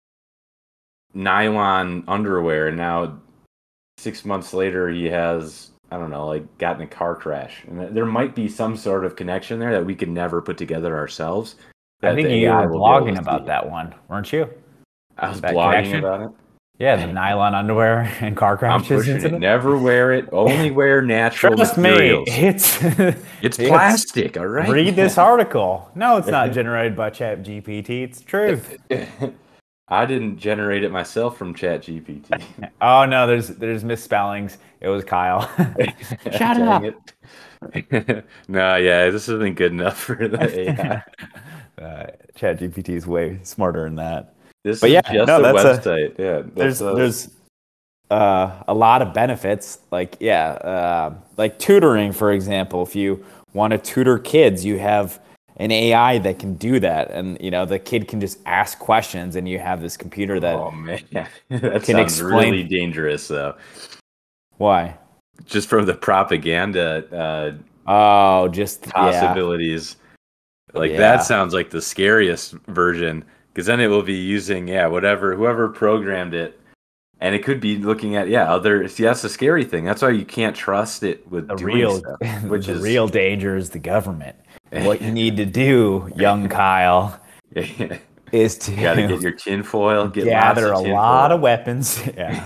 nylon underwear, and now six months later he has, I don't know, like got in a car crash. And there might be some sort of connection there that we could never put together ourselves I that think the you A I were will be able blogging to about see. that one, weren't you? I was That blogging connection? about it. Yeah, the nylon underwear and car I'm crashes pushing it. incident. Never wear it. Only wear natural Trust me, materials. it's It's it's plastic, all right? read this article. No, it's not generated by Chat G P T. It's truth. I didn't generate it myself from ChatGPT. Oh no, there's there's misspellings. It was Kyle. Shut Dang up. it. No, yeah, this isn't good enough for the A I. uh, Chat G P T is way smarter than that. This But is yeah, just no, a that's a website. Yeah, there's that's a, there's uh, a lot of benefits. Like yeah, uh, like tutoring, for example. If you want to tutor kids, you have an A I that can do that, and you know the kid can just ask questions, and you have this computer that oh man, that can sounds explain really dangerous though. why. Just from the propaganda uh, Oh, just yeah, possibilities, like that yeah. sounds like the scariest version because then it will be using, yeah, whatever, whoever programmed it, and it could be looking at, yeah, other. See, that's the scary thing. That's why you can't trust it with The doing real stuff, which the is real danger is the government. What you need to do, young Kyle, you is got to get to your tinfoil, get lots gather of a lot of tinfoil. weapons. Yeah.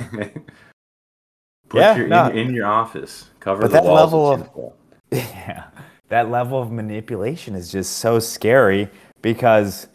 Put Yeah, your in no. in your office, cover But the that walls with level of tinfoil. yeah, that level of manipulation is just so scary because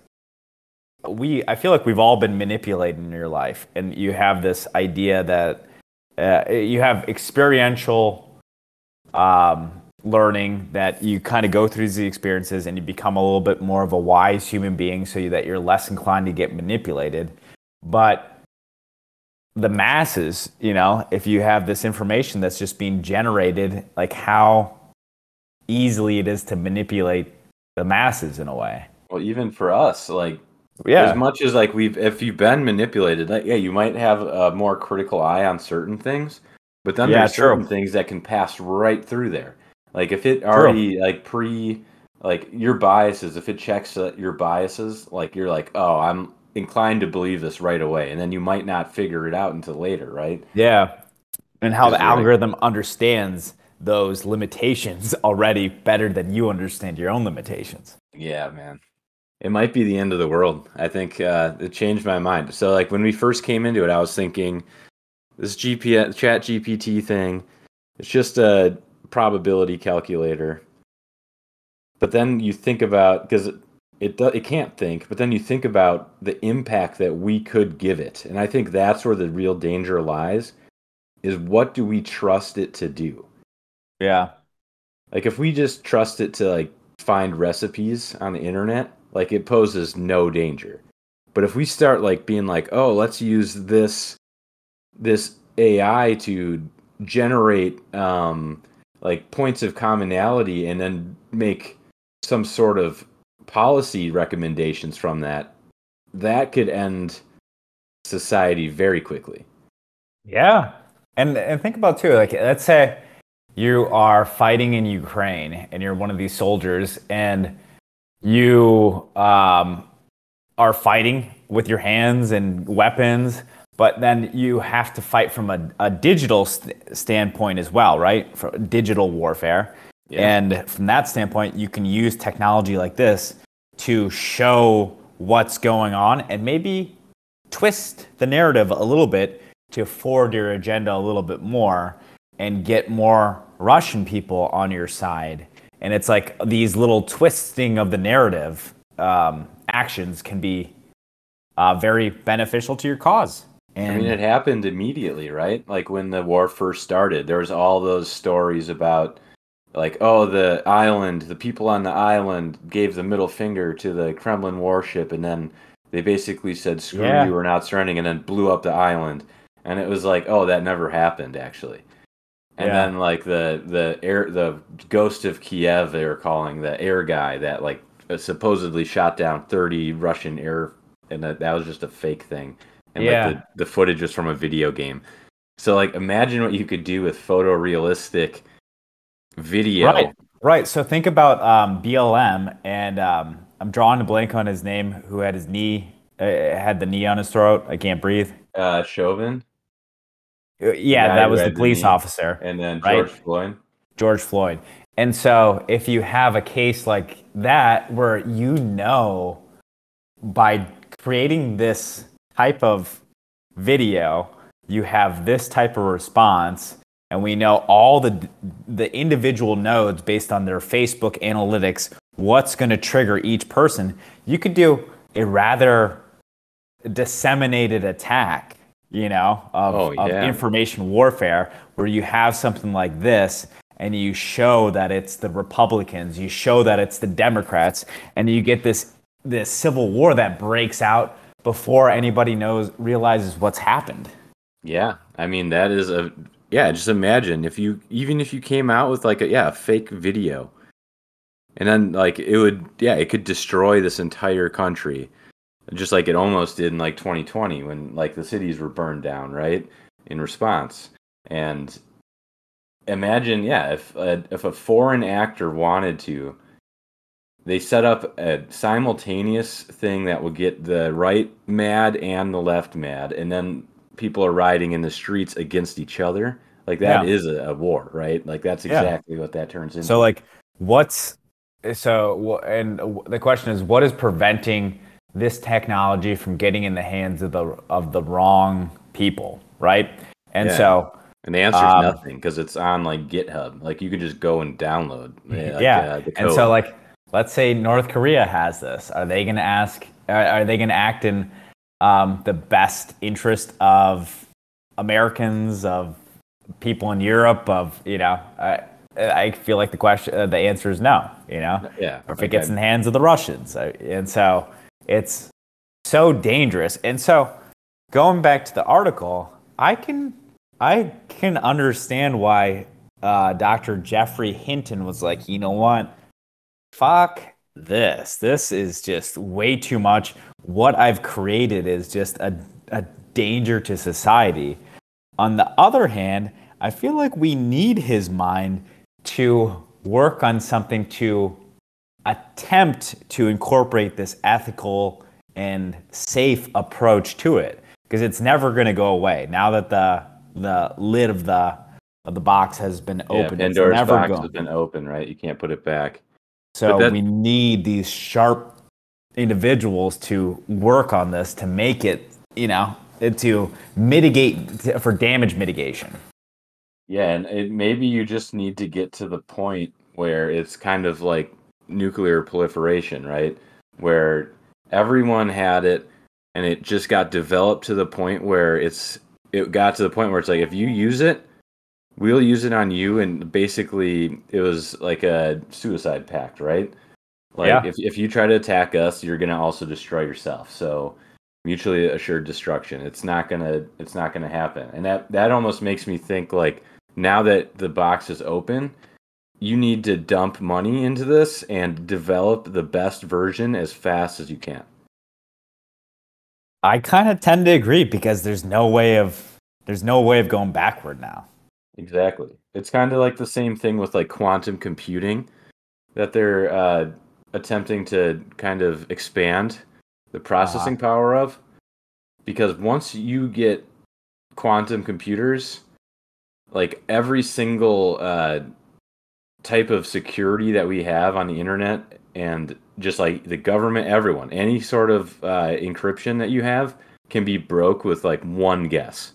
we I feel like we've all been manipulated in your life, and you have this idea that uh, you have experiential um, learning that you kind of go through these experiences and you become a little bit more of a wise human being so that you're less inclined to get manipulated. But the masses, you know, if you have this information that's just being generated, like how easily it is to manipulate the masses in a way. Well, even for us, like as Yeah. much as like we've, if you've been manipulated, like, yeah, you might have a more critical eye on certain things, but then Yeah, there's true. certain things that can pass right through there. Like if it True. already like pre, like your biases, if it checks uh, your biases, like you're like, oh, I'm inclined to believe this right away, and then you might not figure it out until later, right? Yeah. And how Because the you're like, algorithm understands those limitations already better than you understand your own limitations. Yeah, man. It might be the end of the world. I think uh, it changed my mind. So, like when we first came into it, I was thinking this G P S, Chat G P T thing. It's just a probability calculator. But then you think about because it it, do, it can't think. But then you think about the impact that we could give it, and I think that's where the real danger lies. Is what do we trust it to do? Yeah. Like if we just trust it to like find recipes on the internet, like it poses no danger. But if we start like being like, oh, let's use this this A I to generate um, like points of commonality and then make some sort of policy recommendations from that, that could end society very quickly. Yeah. And and think about too, like let's say you are fighting in Ukraine and you're one of these soldiers and you um, are fighting with your hands and weapons, but then you have to fight from a, a digital st- standpoint as well, right? For digital warfare. Yeah. And from that standpoint, you can use technology like this to show what's going on and maybe twist the narrative a little bit to forward your agenda a little bit more and get more Russian people on your side. And it's like these little twisting of the narrative um, actions can be uh, very beneficial to your cause. And I mean, it happened immediately, right? Like when the war first started, there was all those stories about like, oh, the island, the people on the island gave the middle finger to the Kremlin warship, and then they basically said, screw yeah. you, we're not surrendering, and then blew up the island. And it was like, oh, that never happened, actually. And yeah. then like the the air the ghost of Kiev, they were calling the air guy that like supposedly shot down thirty Russian air, and that, that was just a fake thing. And yeah. like the, the footage was from a video game. So like imagine what you could do with photorealistic video. Right. Right. So think about um, B L M, and um, I'm drawing a blank on his name, who had his knee uh, had the knee on his throat. I can't breathe. Uh, Chauvin. Yeah, that was the police the officer. And then George right? Floyd. George Floyd. And so if you have a case like that where you know by creating this type of video, you have this type of response, and we know all the the individual nodes based on their Facebook analytics, what's going to trigger each person, you could do a rather disseminated attack, you know, of, oh, yeah. of information warfare, where you have something like this and you show that it's the Republicans, you show that it's the Democrats, and you get this this civil war that breaks out before anybody knows realizes what's happened. Yeah, I mean that is a yeah. Just imagine if you even if you came out with like a yeah a fake video, and then like it would yeah it could destroy this entire country, just like it almost did in like twenty twenty when like the cities were burned down, right, in response. And imagine yeah if a, if a foreign actor wanted to, they set up a simultaneous thing that would get the right mad and the left mad, and then people are rioting in the streets against each other. Like that yeah. is a, a war, right? Like that's exactly yeah. what that turns into. So like what's so and the question is, what is preventing this technology from getting in the hands of the of the wrong people, right? And yeah. so and the answer is um, nothing, because it's on like GitHub. Like you could just go and download. Like, yeah, uh, the code. And so like let's say North Korea has this. Are they going to ask? Are they going to act in um, the best interest of Americans, of people in Europe, of you know? I, I feel like the question, uh, the answer is no. You know, yeah. Or if it gets in the hands of the Russians, and so it's so dangerous. And so going back to the article, I can I can understand why uh, Doctor Jeffrey Hinton was like, you know what? Fuck this. This is just way too much. What I've created is just a, a danger to society. On the other hand, I feel like we need his mind to work on something to attempt to incorporate this ethical and safe approach to it, because it's never going to go away. Now that the the lid of the of the box has been opened, yeah, Pandora's it's never box going. has been open, right? You can't put it back. So that, we need these sharp individuals to work on this to make it, you know, to mitigate for damage mitigation. yeah, and it, maybe you just need to get to the point where it's kind of like nuclear proliferation, right? Where everyone had it, and it just got developed to the point where it's it got to the point where it's like if you use it, we'll use it on you, and basically it was like a suicide pact, right? Like Yeah. if if you try to attack us, you're gonna also destroy yourself. So mutually assured destruction. It's not gonna it's not gonna happen. And that that almost makes me think like now that the box is open, you need to dump money into this and develop the best version as fast as you can. I kind of tend to agree because there's no way of there's no way of going backward now. Exactly. It's kind of like the same thing with like quantum computing that they're uh, attempting to kind of expand the processing Uh-huh. power of. Because once you get quantum computers, like every single uh, type of security that we have on the internet and just like the government, everyone, any sort of uh, encryption that you have can be broke with like one guess.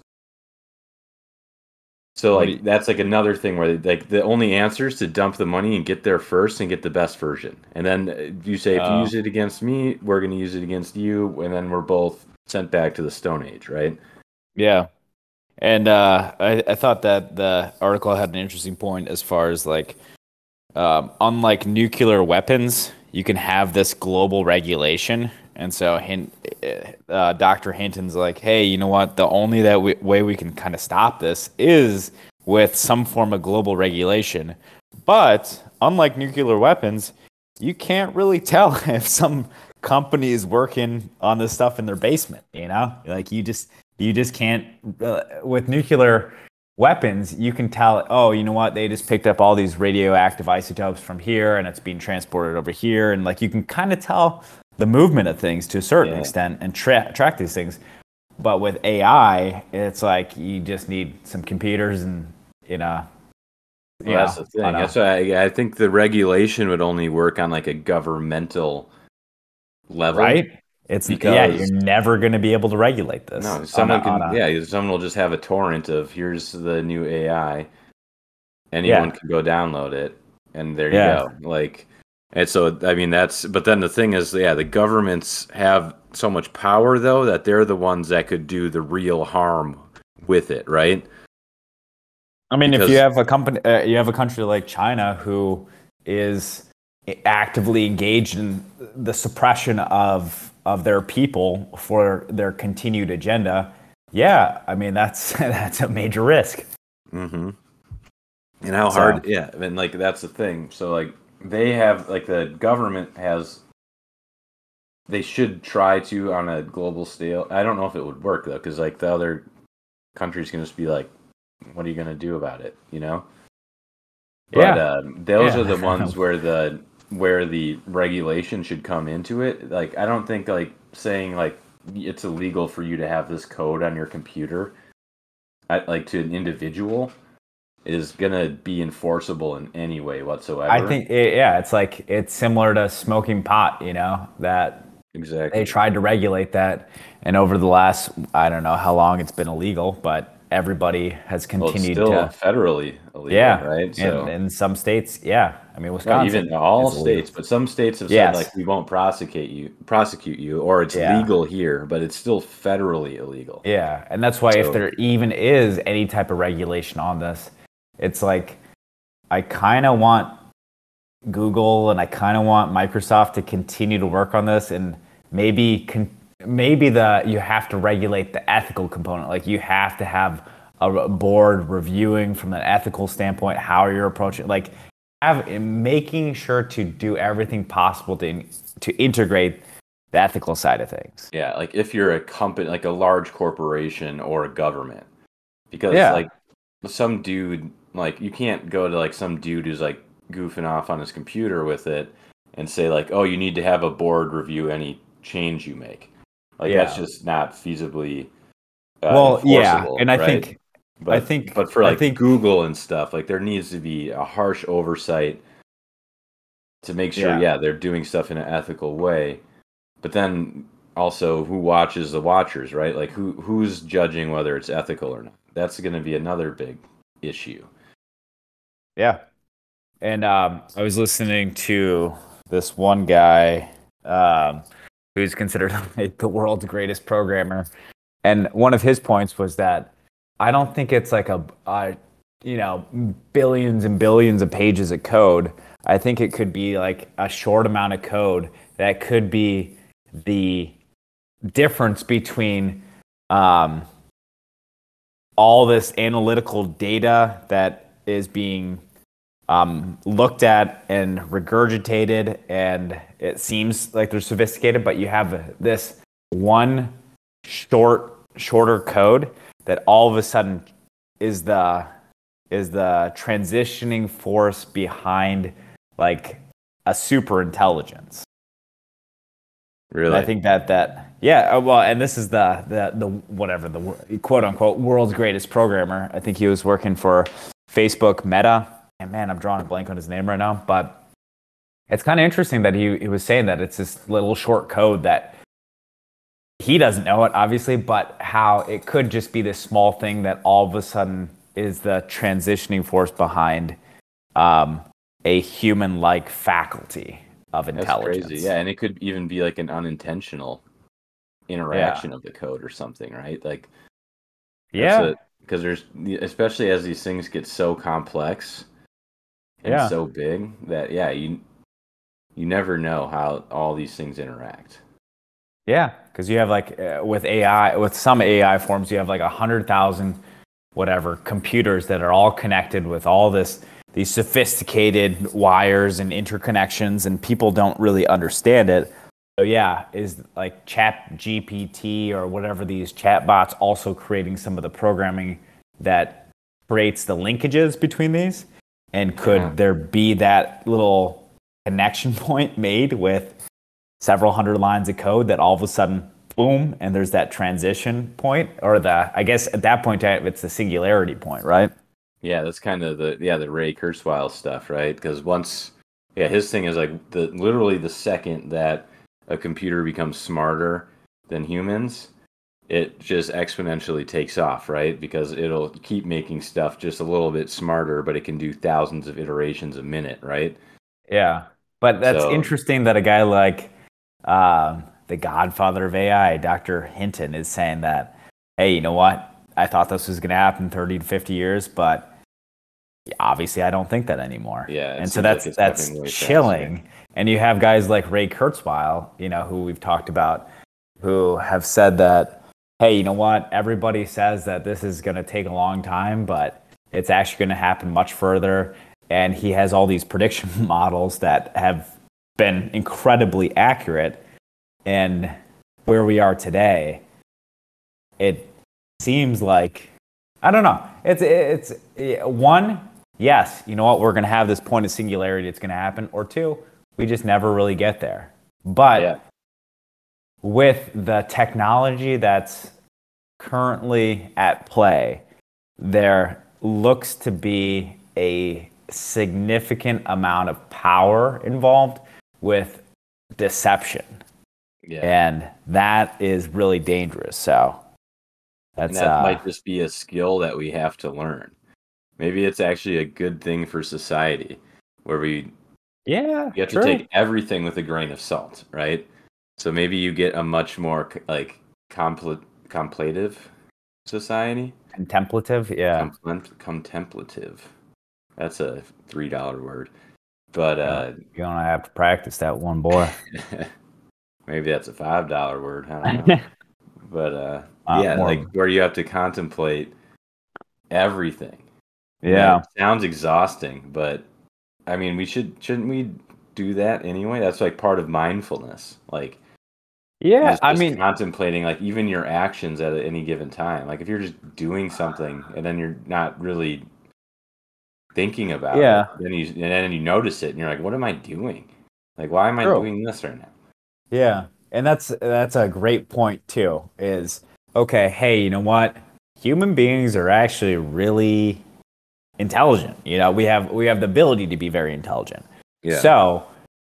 So What do like you, that's like another thing where like the only answer is to dump the money and get there first and get the best version. And then uh, you say if you uh, use it against me, we're going to use it against you, and then we're both sent back to the Stone Age, right? yeah. And uh, I, I thought that the article had an interesting point as far as like, um, unlike nuclear weapons, you can have this global regulation. And so, Hin- uh, doctor Hinton's like, hey, you know what? The only that we, way we can kind of stop this is with some form of global regulation. But unlike nuclear weapons, you can't really tell if some company is working on this stuff in their basement. You know, like you just you just can't uh, with nuclear weapons. You can tell. Oh, you know what? They just picked up all these radioactive isotopes from here, and it's being transported over here, and like you can kind of tell the movement of things to a certain Yeah. extent and tra- track these things. But with A I, it's like you just need some computers and you know, you Well, that's know, the thing. on a, That's why I, I think the regulation would only work on like a governmental level right? It's yeah, you're because never going to be able to regulate this no, on a, someone on can, a yeah, someone will just have a torrent of here's the new A I. Anyone yeah, can go download it, and there you yeah. go. Like, and so I mean that's. But then the thing is, yeah, the governments have so much power though that they're the ones that could do the real harm with it, right? I mean, if you Because have a company, uh, you have a country like China who is actively engaged in the suppression of of their people for their continued agenda. Yeah, I mean that's that's a major risk. hmm and how So hard, yeah, and like that's the thing. So like they have like the government has they should try to on a global scale. I don't know if it would work though, because like the other countries can just be like, "What are you gonna do about it?" You know. But yeah, um, those are the yeah, ones where the where the regulation should come into it. Like I don't think like saying like it's illegal for you to have this code on your computer, at, like to an individual, is gonna be enforceable in any way I whatsoever. think it, yeah, it's like it's similar to smoking pot. You know that they Exactly. tried to regulate that, and over the last I don't know how long it's been illegal, but everybody has Well, it's continued still to federally illegal, yeah, right? and So in some states, yeah. I mean, no, Wisconsin even all is illegal. states, but some states have said like Yes. we won't prosecute you, prosecute you, or it's Yeah. legal here, but it's still federally illegal. Yeah. And that's why if So there even is any type of regulation on this, it's like I kind of want Google and I kind of want Microsoft to continue to work on this and maybe con- maybe the you have to regulate the ethical component. Like you have to have a board reviewing from an ethical standpoint how you're approaching like have making sure to do everything possible to in, to integrate the ethical side of things. yeah, like if you're a company, like a large corporation or a government, because Yeah. like some dude, like you can't go to like some dude who's like goofing off on his computer with it and say like, oh, you need to have a board review any change you make. Like that's Yeah. just not feasibly uh, Well, yeah, enforceable, and I right? think I But think but for I like think Google and stuff, like there needs to be a harsh oversight to make sure, Yeah. yeah, they're doing stuff in an ethical way. But then also, who watches the watchers, right? Like, who who's judging whether it's ethical or not? That's going to be another big issue. Yeah. And um, I was listening to this one guy um, who's considered like the world's greatest programmer. And one of his points was that I don't think it's like a, a, you know, billions and billions of pages of code. I think it could be like a short amount of code that could be the difference between um, all this analytical data that is being um, looked at and regurgitated, and it seems like they're sophisticated, but you have this one short, shorter code that all of a sudden is the is the transitioning force behind like a super intelligence. Really? And I think that that yeah, well, and this is the the the whatever the quote unquote world's greatest programmer. I think he was working for Facebook Meta. And man, I'm drawing a blank on his name right now, but it's kind of interesting that he, he was saying that it's this little short code that he doesn't know it, obviously, but how it could just be this small thing that all of a sudden is the transitioning force behind um, a human-like faculty of intelligence. That's crazy. Yeah, and it could even be like an unintentional interaction yeah. of the code or something, right? Like, yeah, because there's, especially as these things get so complex and yeah. so big that yeah, you you never know how all these things interact. Yeah, because you have like uh, with A I, with some A I forms, you have like a hundred thousand whatever computers that are all connected with all this these sophisticated wires and interconnections, and people don't really understand it. So yeah, is like Chat G P T or whatever these chatbots also creating some of the programming that creates the linkages between these? And could yeah. there be that little connection point made with several hundred lines of code that all of a sudden, boom, and there's that transition point? Or the, I guess at that point, it's the singularity point, right? Yeah, that's kind of the, yeah, the Ray Kurzweil stuff, right? Because once, yeah, his thing is like the literally the second that a computer becomes smarter than humans, it just exponentially takes off, right? Because it'll keep making stuff just a little bit smarter, but it can do thousands of iterations a minute, right? Yeah. But that's So- interesting that a guy like uh, the godfather of A I, Doctor Hinton, is saying that, hey, you know what? I thought this was going to happen thirty to fifty years, but obviously I don't think that anymore. Yeah, it and so seems that's like it's that's happening way chilling. faster. And you have guys like Ray Kurzweil, you know, who we've talked about, who have said that, hey, you know what? Everybody says that this is going to take a long time, but it's actually going to happen much further. And he has all these prediction models that have been incredibly accurate. And where we are today, it seems like, I don't know. It's it's one, yes, you know what? We're going to have this point of singularity. It's going to happen. Or two, we just never really get there. But Yeah. with the technology that's currently at play, there looks to be a significant amount of power involved with deception. Yeah. And that is really dangerous. So that's And that uh, might just be a skill that we have to learn. Maybe it's actually a good thing for society where we yeah, you have true. to take everything with a grain of salt, right? So maybe you get a much more like compl- contemplative society. Contemplative, yeah. Contempl- contemplative. That's a three dollar word, but uh, You're gonna have to practice that one, boy. maybe that's a five dollar word. I don't know. But uh, Uh, yeah, more- like where you have to contemplate everything. Yeah. It sounds exhausting, but I mean, we should shouldn't we do that anyway? That's like part of mindfulness. Like, Yeah, just, I just mean, contemplating like even your actions at any given time. Like if you're just doing something and then you're not really thinking about Yeah. it, then you and then you notice it and you're like, what am I doing? Like, why am I True. doing this right now? yeah. And that's that's a great point too. Is okay, hey, you know what? Human beings are actually really intelligent. You know, we have we have the ability to be very intelligent. Yeah. So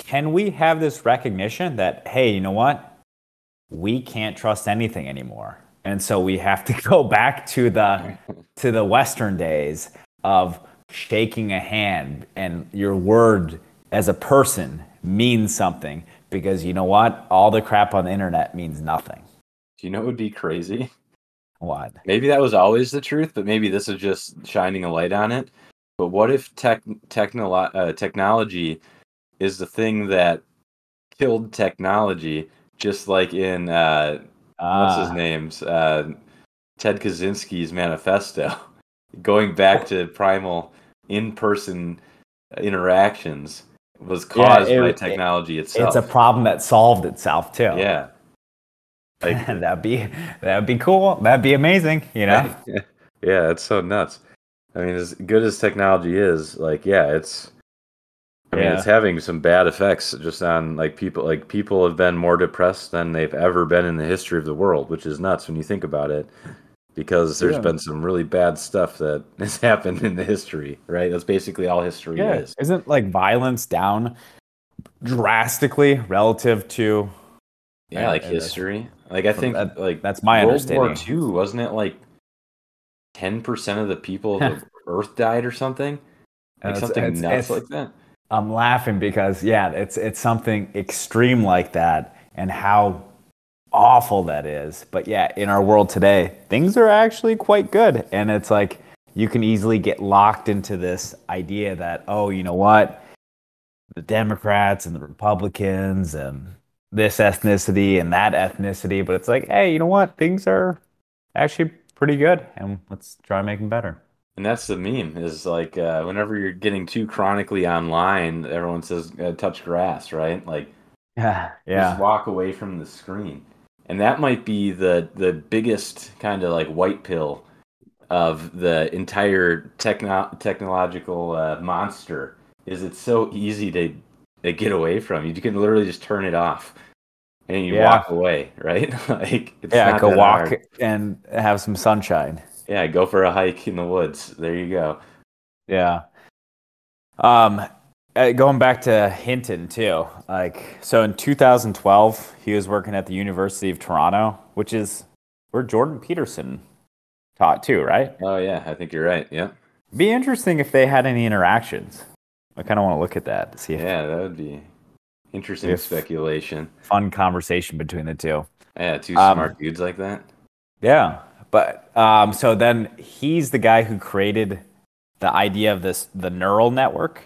can we have this recognition that, hey, you know what? We can't trust anything anymore. And so we have to go back to the to the Western days of shaking a hand, and your word as a person means something, because you know what? All the crap on the internet means nothing. Do you know what would be crazy? What? Maybe that was always the truth, but maybe this is just shining a light on it. But what if tech, technolo- uh, technology is the thing that killed technology, just like in, uh, what's his Ah, name's, uh, Ted Kaczynski's manifesto, going back to primal in-person interactions was yeah, caused by it, it, technology it's a itself. problem that solved itself too. Yeah. Like, that'd be that'd be cool. That'd be amazing, you know? yeah, it's so nuts. I mean, as good as technology is, like, yeah, it's, I mean, it's Yeah. having some bad effects just on like people. Like people have been more depressed than they've ever been in the history of the world, which is nuts when you think about it. Because there's Yeah. been some really bad stuff that has happened in the history, right? That's basically all history Yeah. is. Isn't like violence down drastically relative to Yeah, and, like and that's history. Like I from think that, like that's my World War understanding. Two, wasn't it like ten percent of the people of the Earth died or something? Like And it's something it's nuts it's like that? I'm laughing because yeah, it's it's something extreme like that, and how awful that is. But yeah, in our world today, things are actually quite good. And it's like you can easily get locked into this idea that, oh, you know what? The Democrats and the Republicans and this ethnicity and that ethnicity. But it's like, hey, you know what? Things are actually pretty good. And let's try and make them better. And that's the meme is like uh, whenever you're getting too chronically online, everyone says uh, touch grass, right? Like Yeah. just Yeah. walk away from the screen. And that might be the the biggest kind of like white pill of the entire techno- technological uh, monster is it's so easy to, to get away from. You can literally just turn it off and you Yeah. walk away, right? Like it's Yeah. not Go that walk hard. and have some sunshine. Yeah, go for a hike in the woods. There you go. Yeah. Um, uh, Going back to Hinton too, like so in two thousand twelve, he was working at the University of Toronto, which is where Jordan Peterson taught too, right? Oh yeah, I think you're right. Yeah. Be interesting if they had any interactions. I kind of want to look at that to see if Yeah, that would be interesting if speculation. fun conversation between the two. Yeah, two Um, smart dudes like that. yeah, but um, so then he's the guy who created the idea of this the neural network,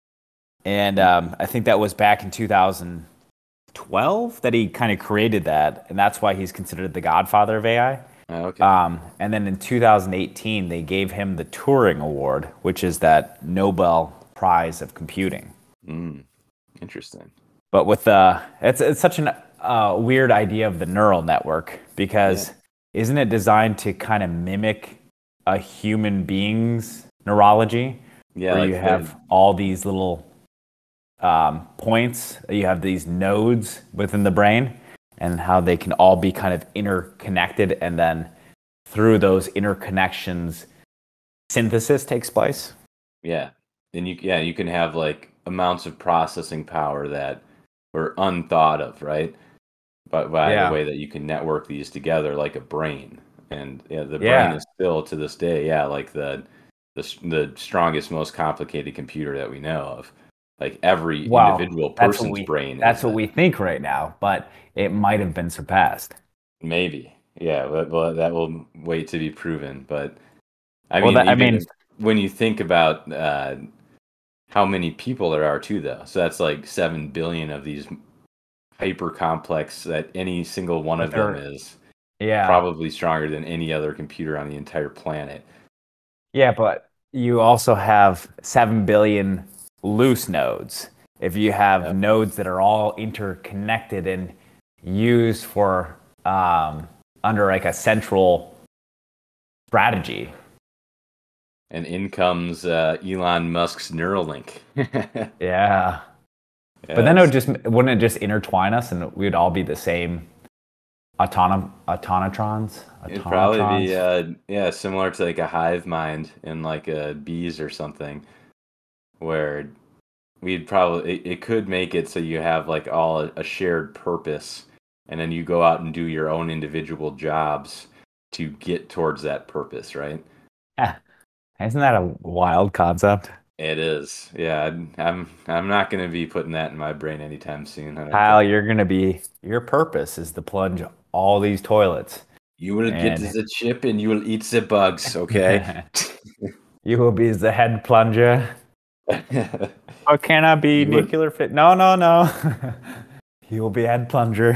and um, I think that was back in two thousand twelve that he kind of created that, and that's why he's considered the godfather of A I. Oh, okay. Um, and then in two thousand eighteen, they gave him the Turing Award, which is that Nobel Prize of computing. Mm, interesting. But with the, it's it's such an uh, weird idea of the neural network, Yeah. because isn't it designed to kind of mimic a human being's neurology, Yeah, where like you the, have all these little um, points, you have these nodes within the brain, and how they can all be kind of interconnected, and then through those interconnections, synthesis takes place. yeah. And you yeah, you can have like amounts of processing power that were unthought of, right? But by the Yeah. way that you can network these together like a brain. And yeah, the brain Yeah. is still to this day, yeah, like the the s- the strongest, most complicated computer that we know of. Like every Wow. individual That's what person's we brain that's is what a we think right now, but it might have been surpassed. maybe. Yeah, well, well, that will wait to be proven. But I Well, mean, that I mean, even when you think about uh, how many people there are too, though, so that's like seven billion of these hyper complex that any single one but of them they're is yeah. probably stronger than any other computer on the entire planet. Yeah, but you also have seven billion loose nodes. If you have Yep. nodes that are all interconnected and used for um, under like a central strategy. And in comes uh, Elon Musk's Neuralink. Yeah. But then it Yes. would just wouldn't it just intertwine us, and we would all be the same autonom autonotrons? It'd probably be Autonotrons? uh, yeah, similar to like a hive mind in like a bees or something, where we'd probably it, it could make it so you have like all a, a shared purpose, and then you go out and do your own individual jobs to get towards that purpose, right? Yeah. Isn't that a wild concept? It is. Yeah, I'm I'm I'm not going to be putting that in my brain anytime soon, I don't Kyle, think. you're gonna be your purpose is to plunge all these toilets. You will get And the chip and you will eat the bugs, okay? you will be the head plunger. Or can I be You would- nuclear fit? No, no, no. You will be head plunger.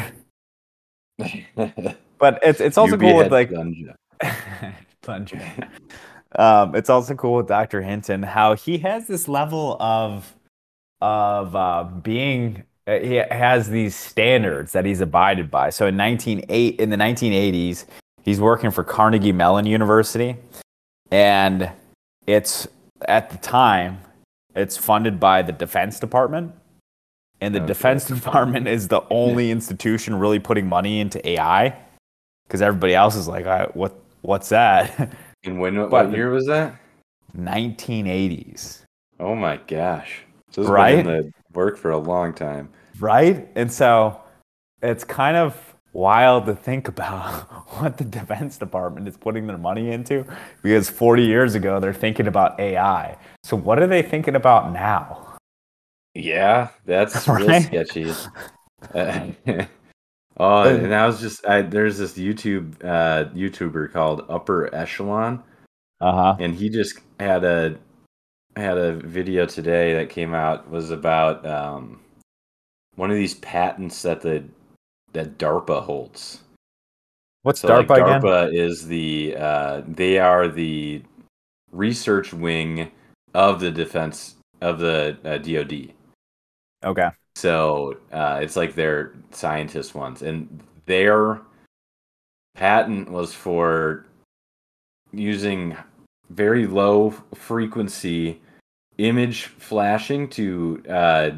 But it's it's also You be cool with head like plunger. plunger. Um, it's also cool with Doctor Hinton how he has this level of of uh, being. uh, He has these standards that he's abided by. So in nineteen eight in the nineteen eighties, he's working for Carnegie Mellon University, and it's at the time it's funded by the Defense Department, and the Okay. Defense Department is the only institution really putting money into A I because everybody else is like, I, what what's that? And when what, But what the- year was that? nineteen eighties. Oh my gosh. So this has Right? been in the work for a long time. Right? And so it's kind of wild to think about what the Defense Department is putting their money into because forty years ago they're thinking about A I. So what are they thinking about now? Yeah, that's real Right? sketchy. Uh, oh, and I was just I, there's this YouTube uh, YouTuber called Upper Echelon, Uh-huh. and he just had a had a video today that came out was about um, one of these patents that the that DARPA holds. What's So like DARPA again? DARPA is the uh, they are the research wing of the defense of the uh, D O D. Okay. So uh, it's like their scientist ones, and their patent was for using very low frequency image flashing to uh,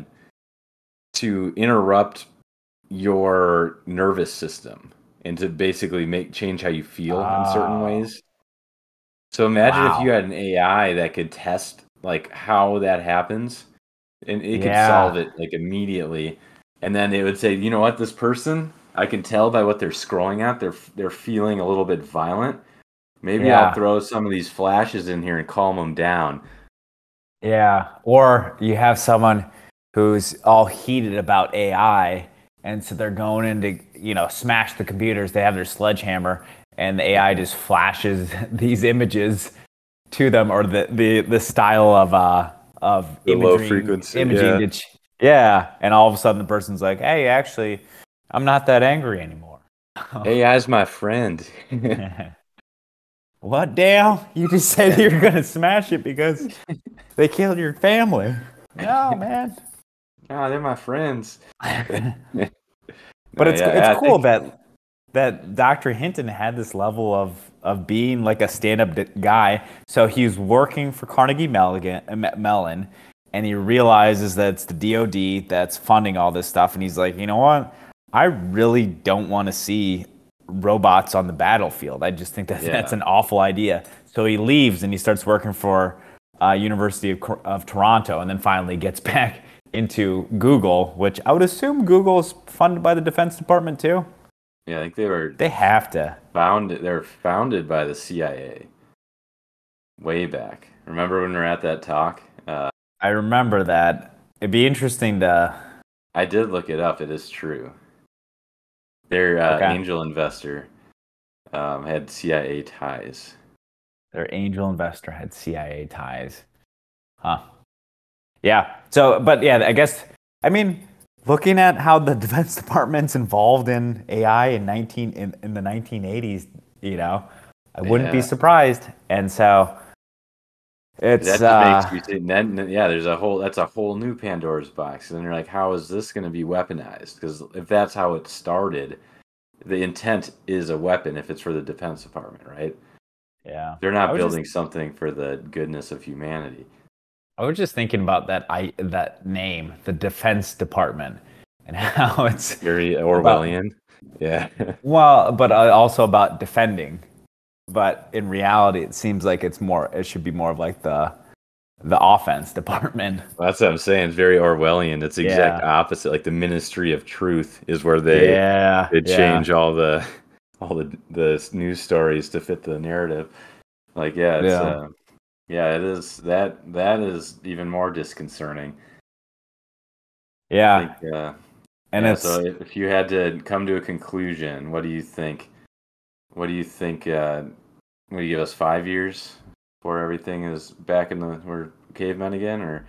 to interrupt your nervous system and to basically make change how you feel in certain Oh. ways. So imagine if Wow. you had an A I that could test like how that happens, and it could Yeah. solve it like immediately, and then it would say, you know what, this person, I can tell by what they're scrolling at, they're they're feeling a little bit violent. Maybe Yeah. I'll throw some of these flashes in here and calm them down. Yeah. Or you have someone who's all heated about A I, and so they're going in to, you know, smash the computers. They have their sledgehammer, and the A I just flashes these images to them, or the the, the style of uh of The low imagery, frequency, imaging. yeah. that ch- yeah, and all of a sudden the person's like, "Hey, actually, I'm not that angry anymore." A I's my friend. What, Dale? You just said you're gonna smash it because they killed your family. No, man. Oh, they're my friends. But No, it's yeah, I it's cool think- that that Doctor Hinton had this level of of being like a stand-up d- guy. So he's working for Carnegie Mellon, Mellon, and he realizes that it's the D O D that's funding all this stuff, and he's like, you know what? I really don't want to see robots on the battlefield. I just think that Yeah. that's an awful idea. So he leaves and he starts working for uh, University of, Cor- of Toronto, and then finally gets back into Google, which I would assume Google is funded by the Defense Department too. Yeah, I think they were They have to. founded. They're founded by the C I A. Way back. Remember when we were at that talk? Uh, I remember that. It'd be interesting to. I did look it up. It is true. Their uh, Okay. angel investor um, had C I A ties. Their angel investor had C I A ties. Huh. Yeah. So, but yeah, I guess, I mean, looking at how the Defense Department's involved in A I in nineteen in, in the nineteen eighties, you know, I wouldn't be Yeah. surprised. And so it's That just uh, makes me think. Then, then- yeah, there's a whole. That's a whole new Pandora's box. And then you're like, how is this going to be weaponized? Because if that's how it started, the intent is a weapon. If it's for the Defense Department, right? yeah. They're I not was building something for the goodness of humanity. I was just thinking about that I that name, the Defense Department, and how it's Very Orwellian. Yeah. well, but uh, also about defending. But in reality, it seems like it's more. It should be more of like the the offense department. Well, that's what I'm saying. It's very Orwellian. It's the exact Yeah. opposite. Like the Ministry of Truth is where they Yeah. they Yeah. change all the all the the news stories to fit the narrative. Like, yeah, it's Yeah. uh, yeah, it is that that is even more disconcerting. I Yeah. think, uh, And yeah. So it's if, if you had to come to a conclusion, what do you think? What do you think? Uh, what do you give us five years before everything is back in the we're cavemen again, or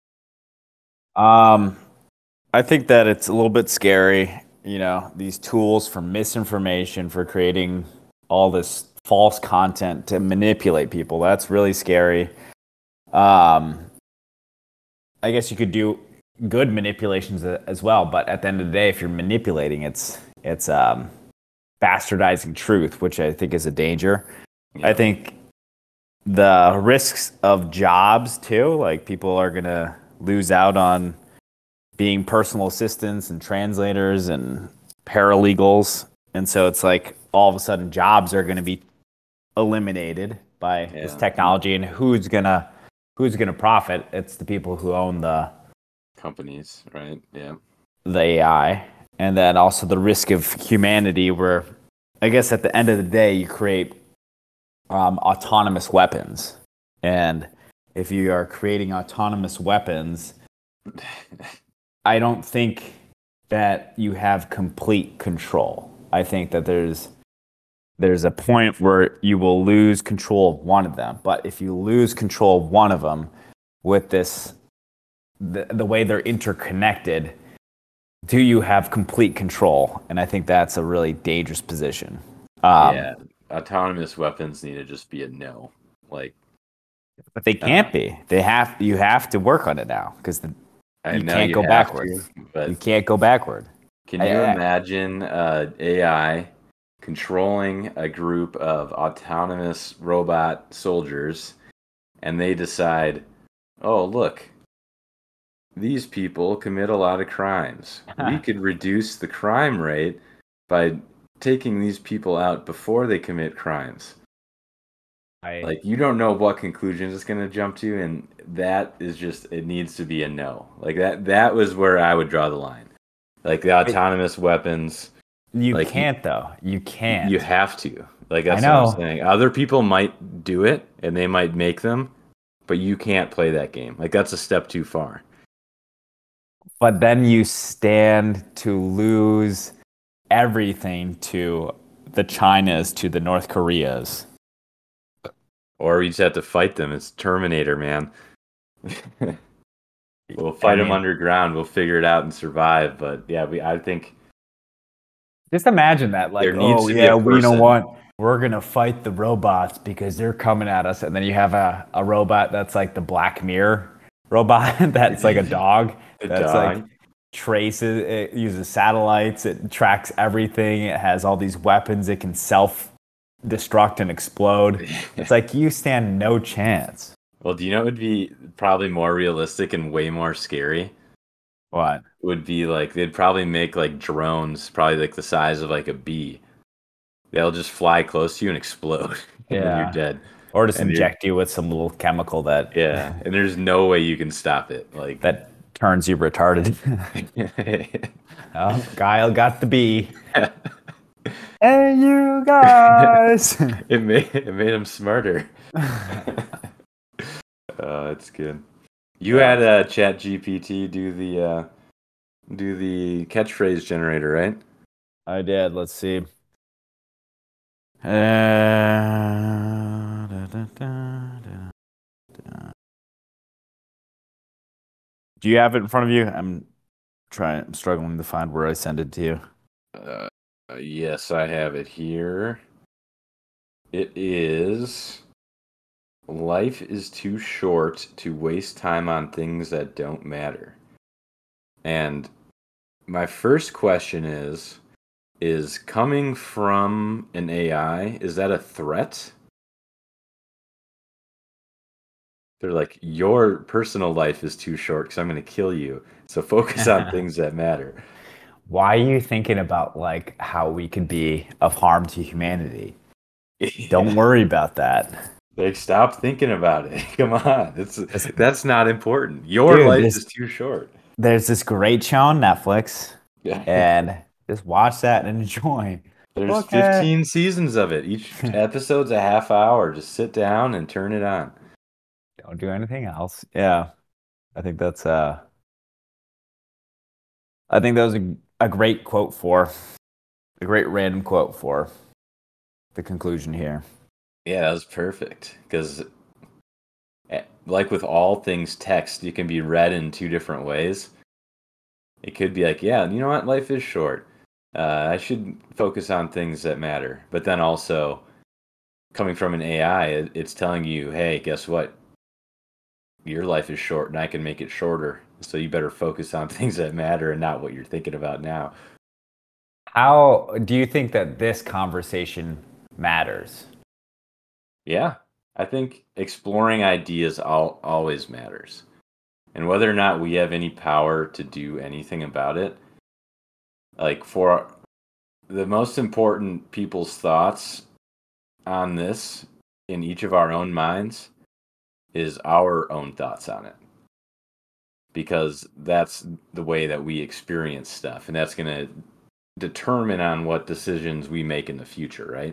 um I think that it's a little bit scary, you know, these tools for misinformation, for creating all this false content to manipulate people. That's really scary. Um, I guess you could do good manipulations a- as well, but at the end of the day, if you're manipulating, it's it's um, bastardizing truth, which I think is a danger. I yeah, think the risks of jobs too, like people are gonna lose out on being personal assistants and translators and paralegals. And so it's like all of a sudden jobs are going to be eliminated by this yeah, technology, and who's going to who's going to profit? It's the people who own the companies, right? Yeah, the A I. And then also the risk of humanity, where I guess at the end of the day you create um, autonomous weapons. And if you are creating autonomous weapons, I don't think that you have complete control. I think that there's there's a point where you will lose control of one of them. But if you lose control of one of them with this the, the way they're interconnected, do you have complete control? And I think that's a really dangerous position. Um, yeah. Autonomous weapons need to just be a no. Like, but they uh, can't be. They have you have to work on it now because I you know can't you go have backward. to, but You can't go backward. can I, you I, imagine uh, A I controlling a group of autonomous robot soldiers, and they decide, oh, look, these people commit a lot of crimes. We could reduce the crime rate by taking these people out before they commit crimes. I Like, you don't know what conclusions it's going to jump to, and that is just, it needs to be a no. Like, that that was where I would draw the line. Like, the autonomous weapons, You like, you, can't though. You you can't. have to. Like, I that's what I'm know. saying. Other people might do it, and they might make them, but you can't play that game. Like, that's a step too far. But then you stand to lose everything to the Chinas, to the North Koreas. Or we just have to fight them. It's Terminator, man. We'll I fight them mean, underground. We'll figure it out and survive. But yeah, we. I think just imagine that. there Like, needs oh to be a yeah, we you know person. what? We're gonna fight the robots because they're coming at us, and then you have a, a robot that's like the Black Mirror robot that's like a dog The that's like dog. traces, it uses satellites, it tracks everything, it has all these weapons, it can self destruct and explode. It's like you stand no chance. Well, do you know it would be probably more realistic and way more scary? What? Would be like they'd probably make like drones, probably like the size of like a bee. They'll just fly close to you and explode, and then you're Yeah. dead. Or just And you're inject you with some little chemical that yeah, and there's no way you can stop it. Like that turns you retarded. Oh, Guile got the bee. Hey, you guys! it made it made him smarter. Uh, that's good. You Yeah. had uh, Chat G P T do the uh, do the catchphrase generator, right? I did. Let's see. Uh, da, da, da, da, da. Do you have it in front of you? I'm trying. I'm struggling to find where I send it to you. Uh, yes, I have it here. It is life is too short to waste time on things that don't matter. And my first question is is coming from an A I, is that a threat? They're like, your personal life is too short because I'm going to kill you. So focus on things that matter. Why are you thinking about like how we could be of harm to humanity? Don't worry about that. Like, stop thinking about it. Come on. It's This- that's not important. Your Dude, life this is too short. there's this great show on Netflix, Yeah. and just watch that and enjoy. There's Look at fifteen seasons of it. Each episode's a half hour. Just sit down and turn it on. don't do anything else. Yeah, I think that's uh, I think that was a, a great quote for a great random quote for the conclusion here. Yeah, that was perfect. Because, like with all things text, you can be read in two different ways. It could be like, yeah, you know what? Life is short. Uh, I should focus on things that matter. But then also, coming from an A I, it, it's telling you, hey, guess what? Your life is short and I can make it shorter. So you better focus on things that matter and not what you're thinking about now. How do you think that this conversation matters? Yeah, I think exploring ideas all, always matters. And whether or not we have any power to do anything about it, like for the most important people's thoughts on this in each of our own minds is our own thoughts on it. Because that's the way that we experience stuff. And that's going to determine on what decisions we make in the future, right?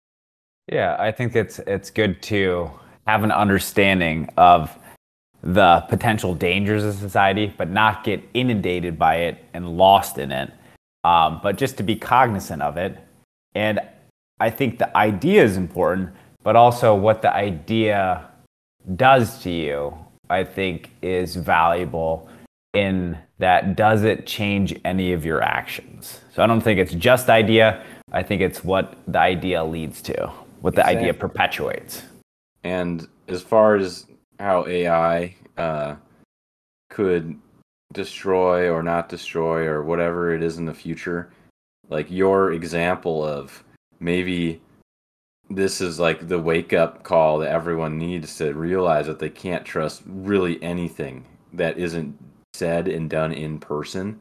Yeah, I think it's it's good to have an understanding of the potential dangers of society, but not get inundated by it and lost in it. Um, but just to be cognizant of it. And I think the idea is important, but also what the idea does to you, I think, is valuable in that does it change any of your actions? So I don't think it's just idea. I think it's what the idea leads to, what the Exactly. idea perpetuates. And as far as how A I uh, could destroy or not destroy or whatever it is in the future, like your example of maybe this is like the wake up call that everyone needs to realize that they can't trust really anything that isn't said and done in person.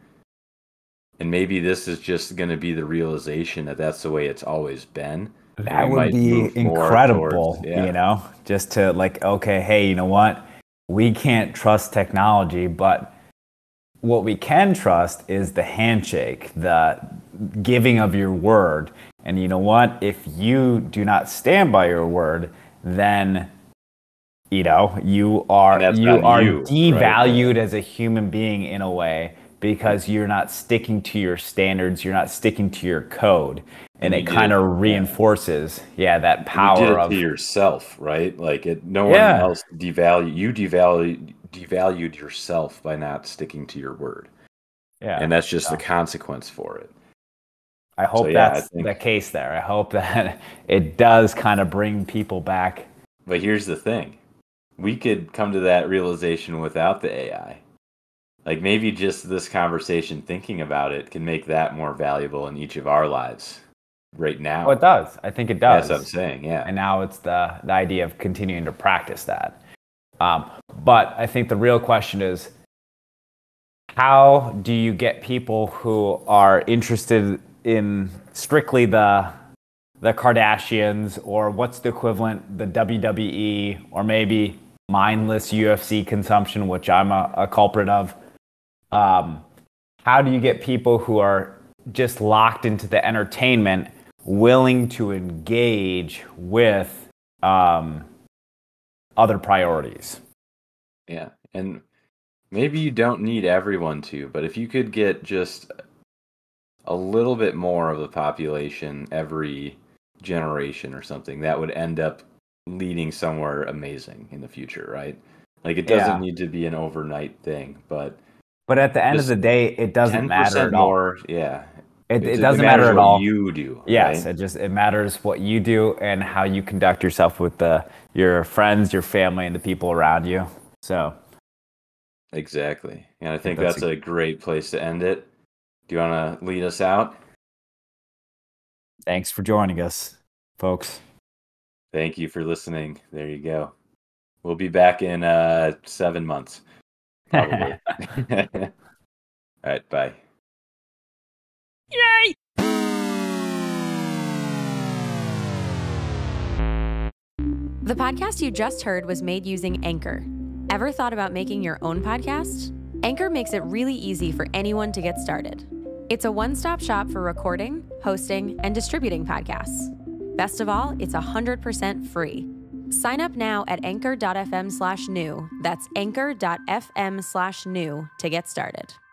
And maybe this is just going to be the realization that that's the way it's always been. And That we would might be move more towards, incredible, yeah. you know, just to like, okay, hey, you know what? We can't trust technology, but what we can trust is the handshake, the giving of your word. And you know what? If you do not stand by your word, then you know you And are that's you on are you, right? devalued as a human being in a way because you're not sticking to your standards, you're not sticking to your code, and, And it you did kind it- of yeah. reinforces, yeah, that And you did power it of to yourself, right? Like it, no one Yeah. else devalue you devalue devalued yourself by not sticking to your word, yeah. and that's just so the consequence for it. I hope yeah, I that's think- the case there. I hope that it does kind of bring people back. But here's the thing: we could come to that realization without the A I. Like maybe just this conversation, thinking about it, can make that more valuable in each of our lives right now. Oh, it does. I think it does. That's what I'm saying. Yeah. And now it's the, the idea of continuing to practice that. Um, but I think the real question is, how do you get people who are interested in strictly the the Kardashians, or what's the equivalent, the W W E, or maybe mindless U F C consumption, which I'm a, a culprit of? Um, how do you get people who are just locked into the entertainment willing to engage with um, other priorities? Yeah. And maybe you don't need everyone to, but if you could get just a little bit more of the population every generation or something, that would end up leading somewhere amazing in the future, right? Like it doesn't Yeah. need to be an overnight thing, but But at the end of Just the day, it doesn't ten matter percent at all. more, yeah. It, It, it doesn't matter matters at what all. you do. Yes, right? it just it matters what you do and how you conduct yourself with the your friends, your family, and the people around you. So Exactly. And I think that's that's a great place to end it. Do you want to lead us out? thanks for joining us, folks. Thank you for listening. There you go. We'll be back in uh, seven months, probably. All right, bye. Yay! The podcast you just heard was made using Anchor. Ever thought about making your own podcast? Anchor makes it really easy for anyone to get started. It's a one-stop shop for recording, hosting, and distributing podcasts. Best of all, it's one hundred percent free. Sign up now at anchor.fm slash new. That's anchor.fm slash new to get started.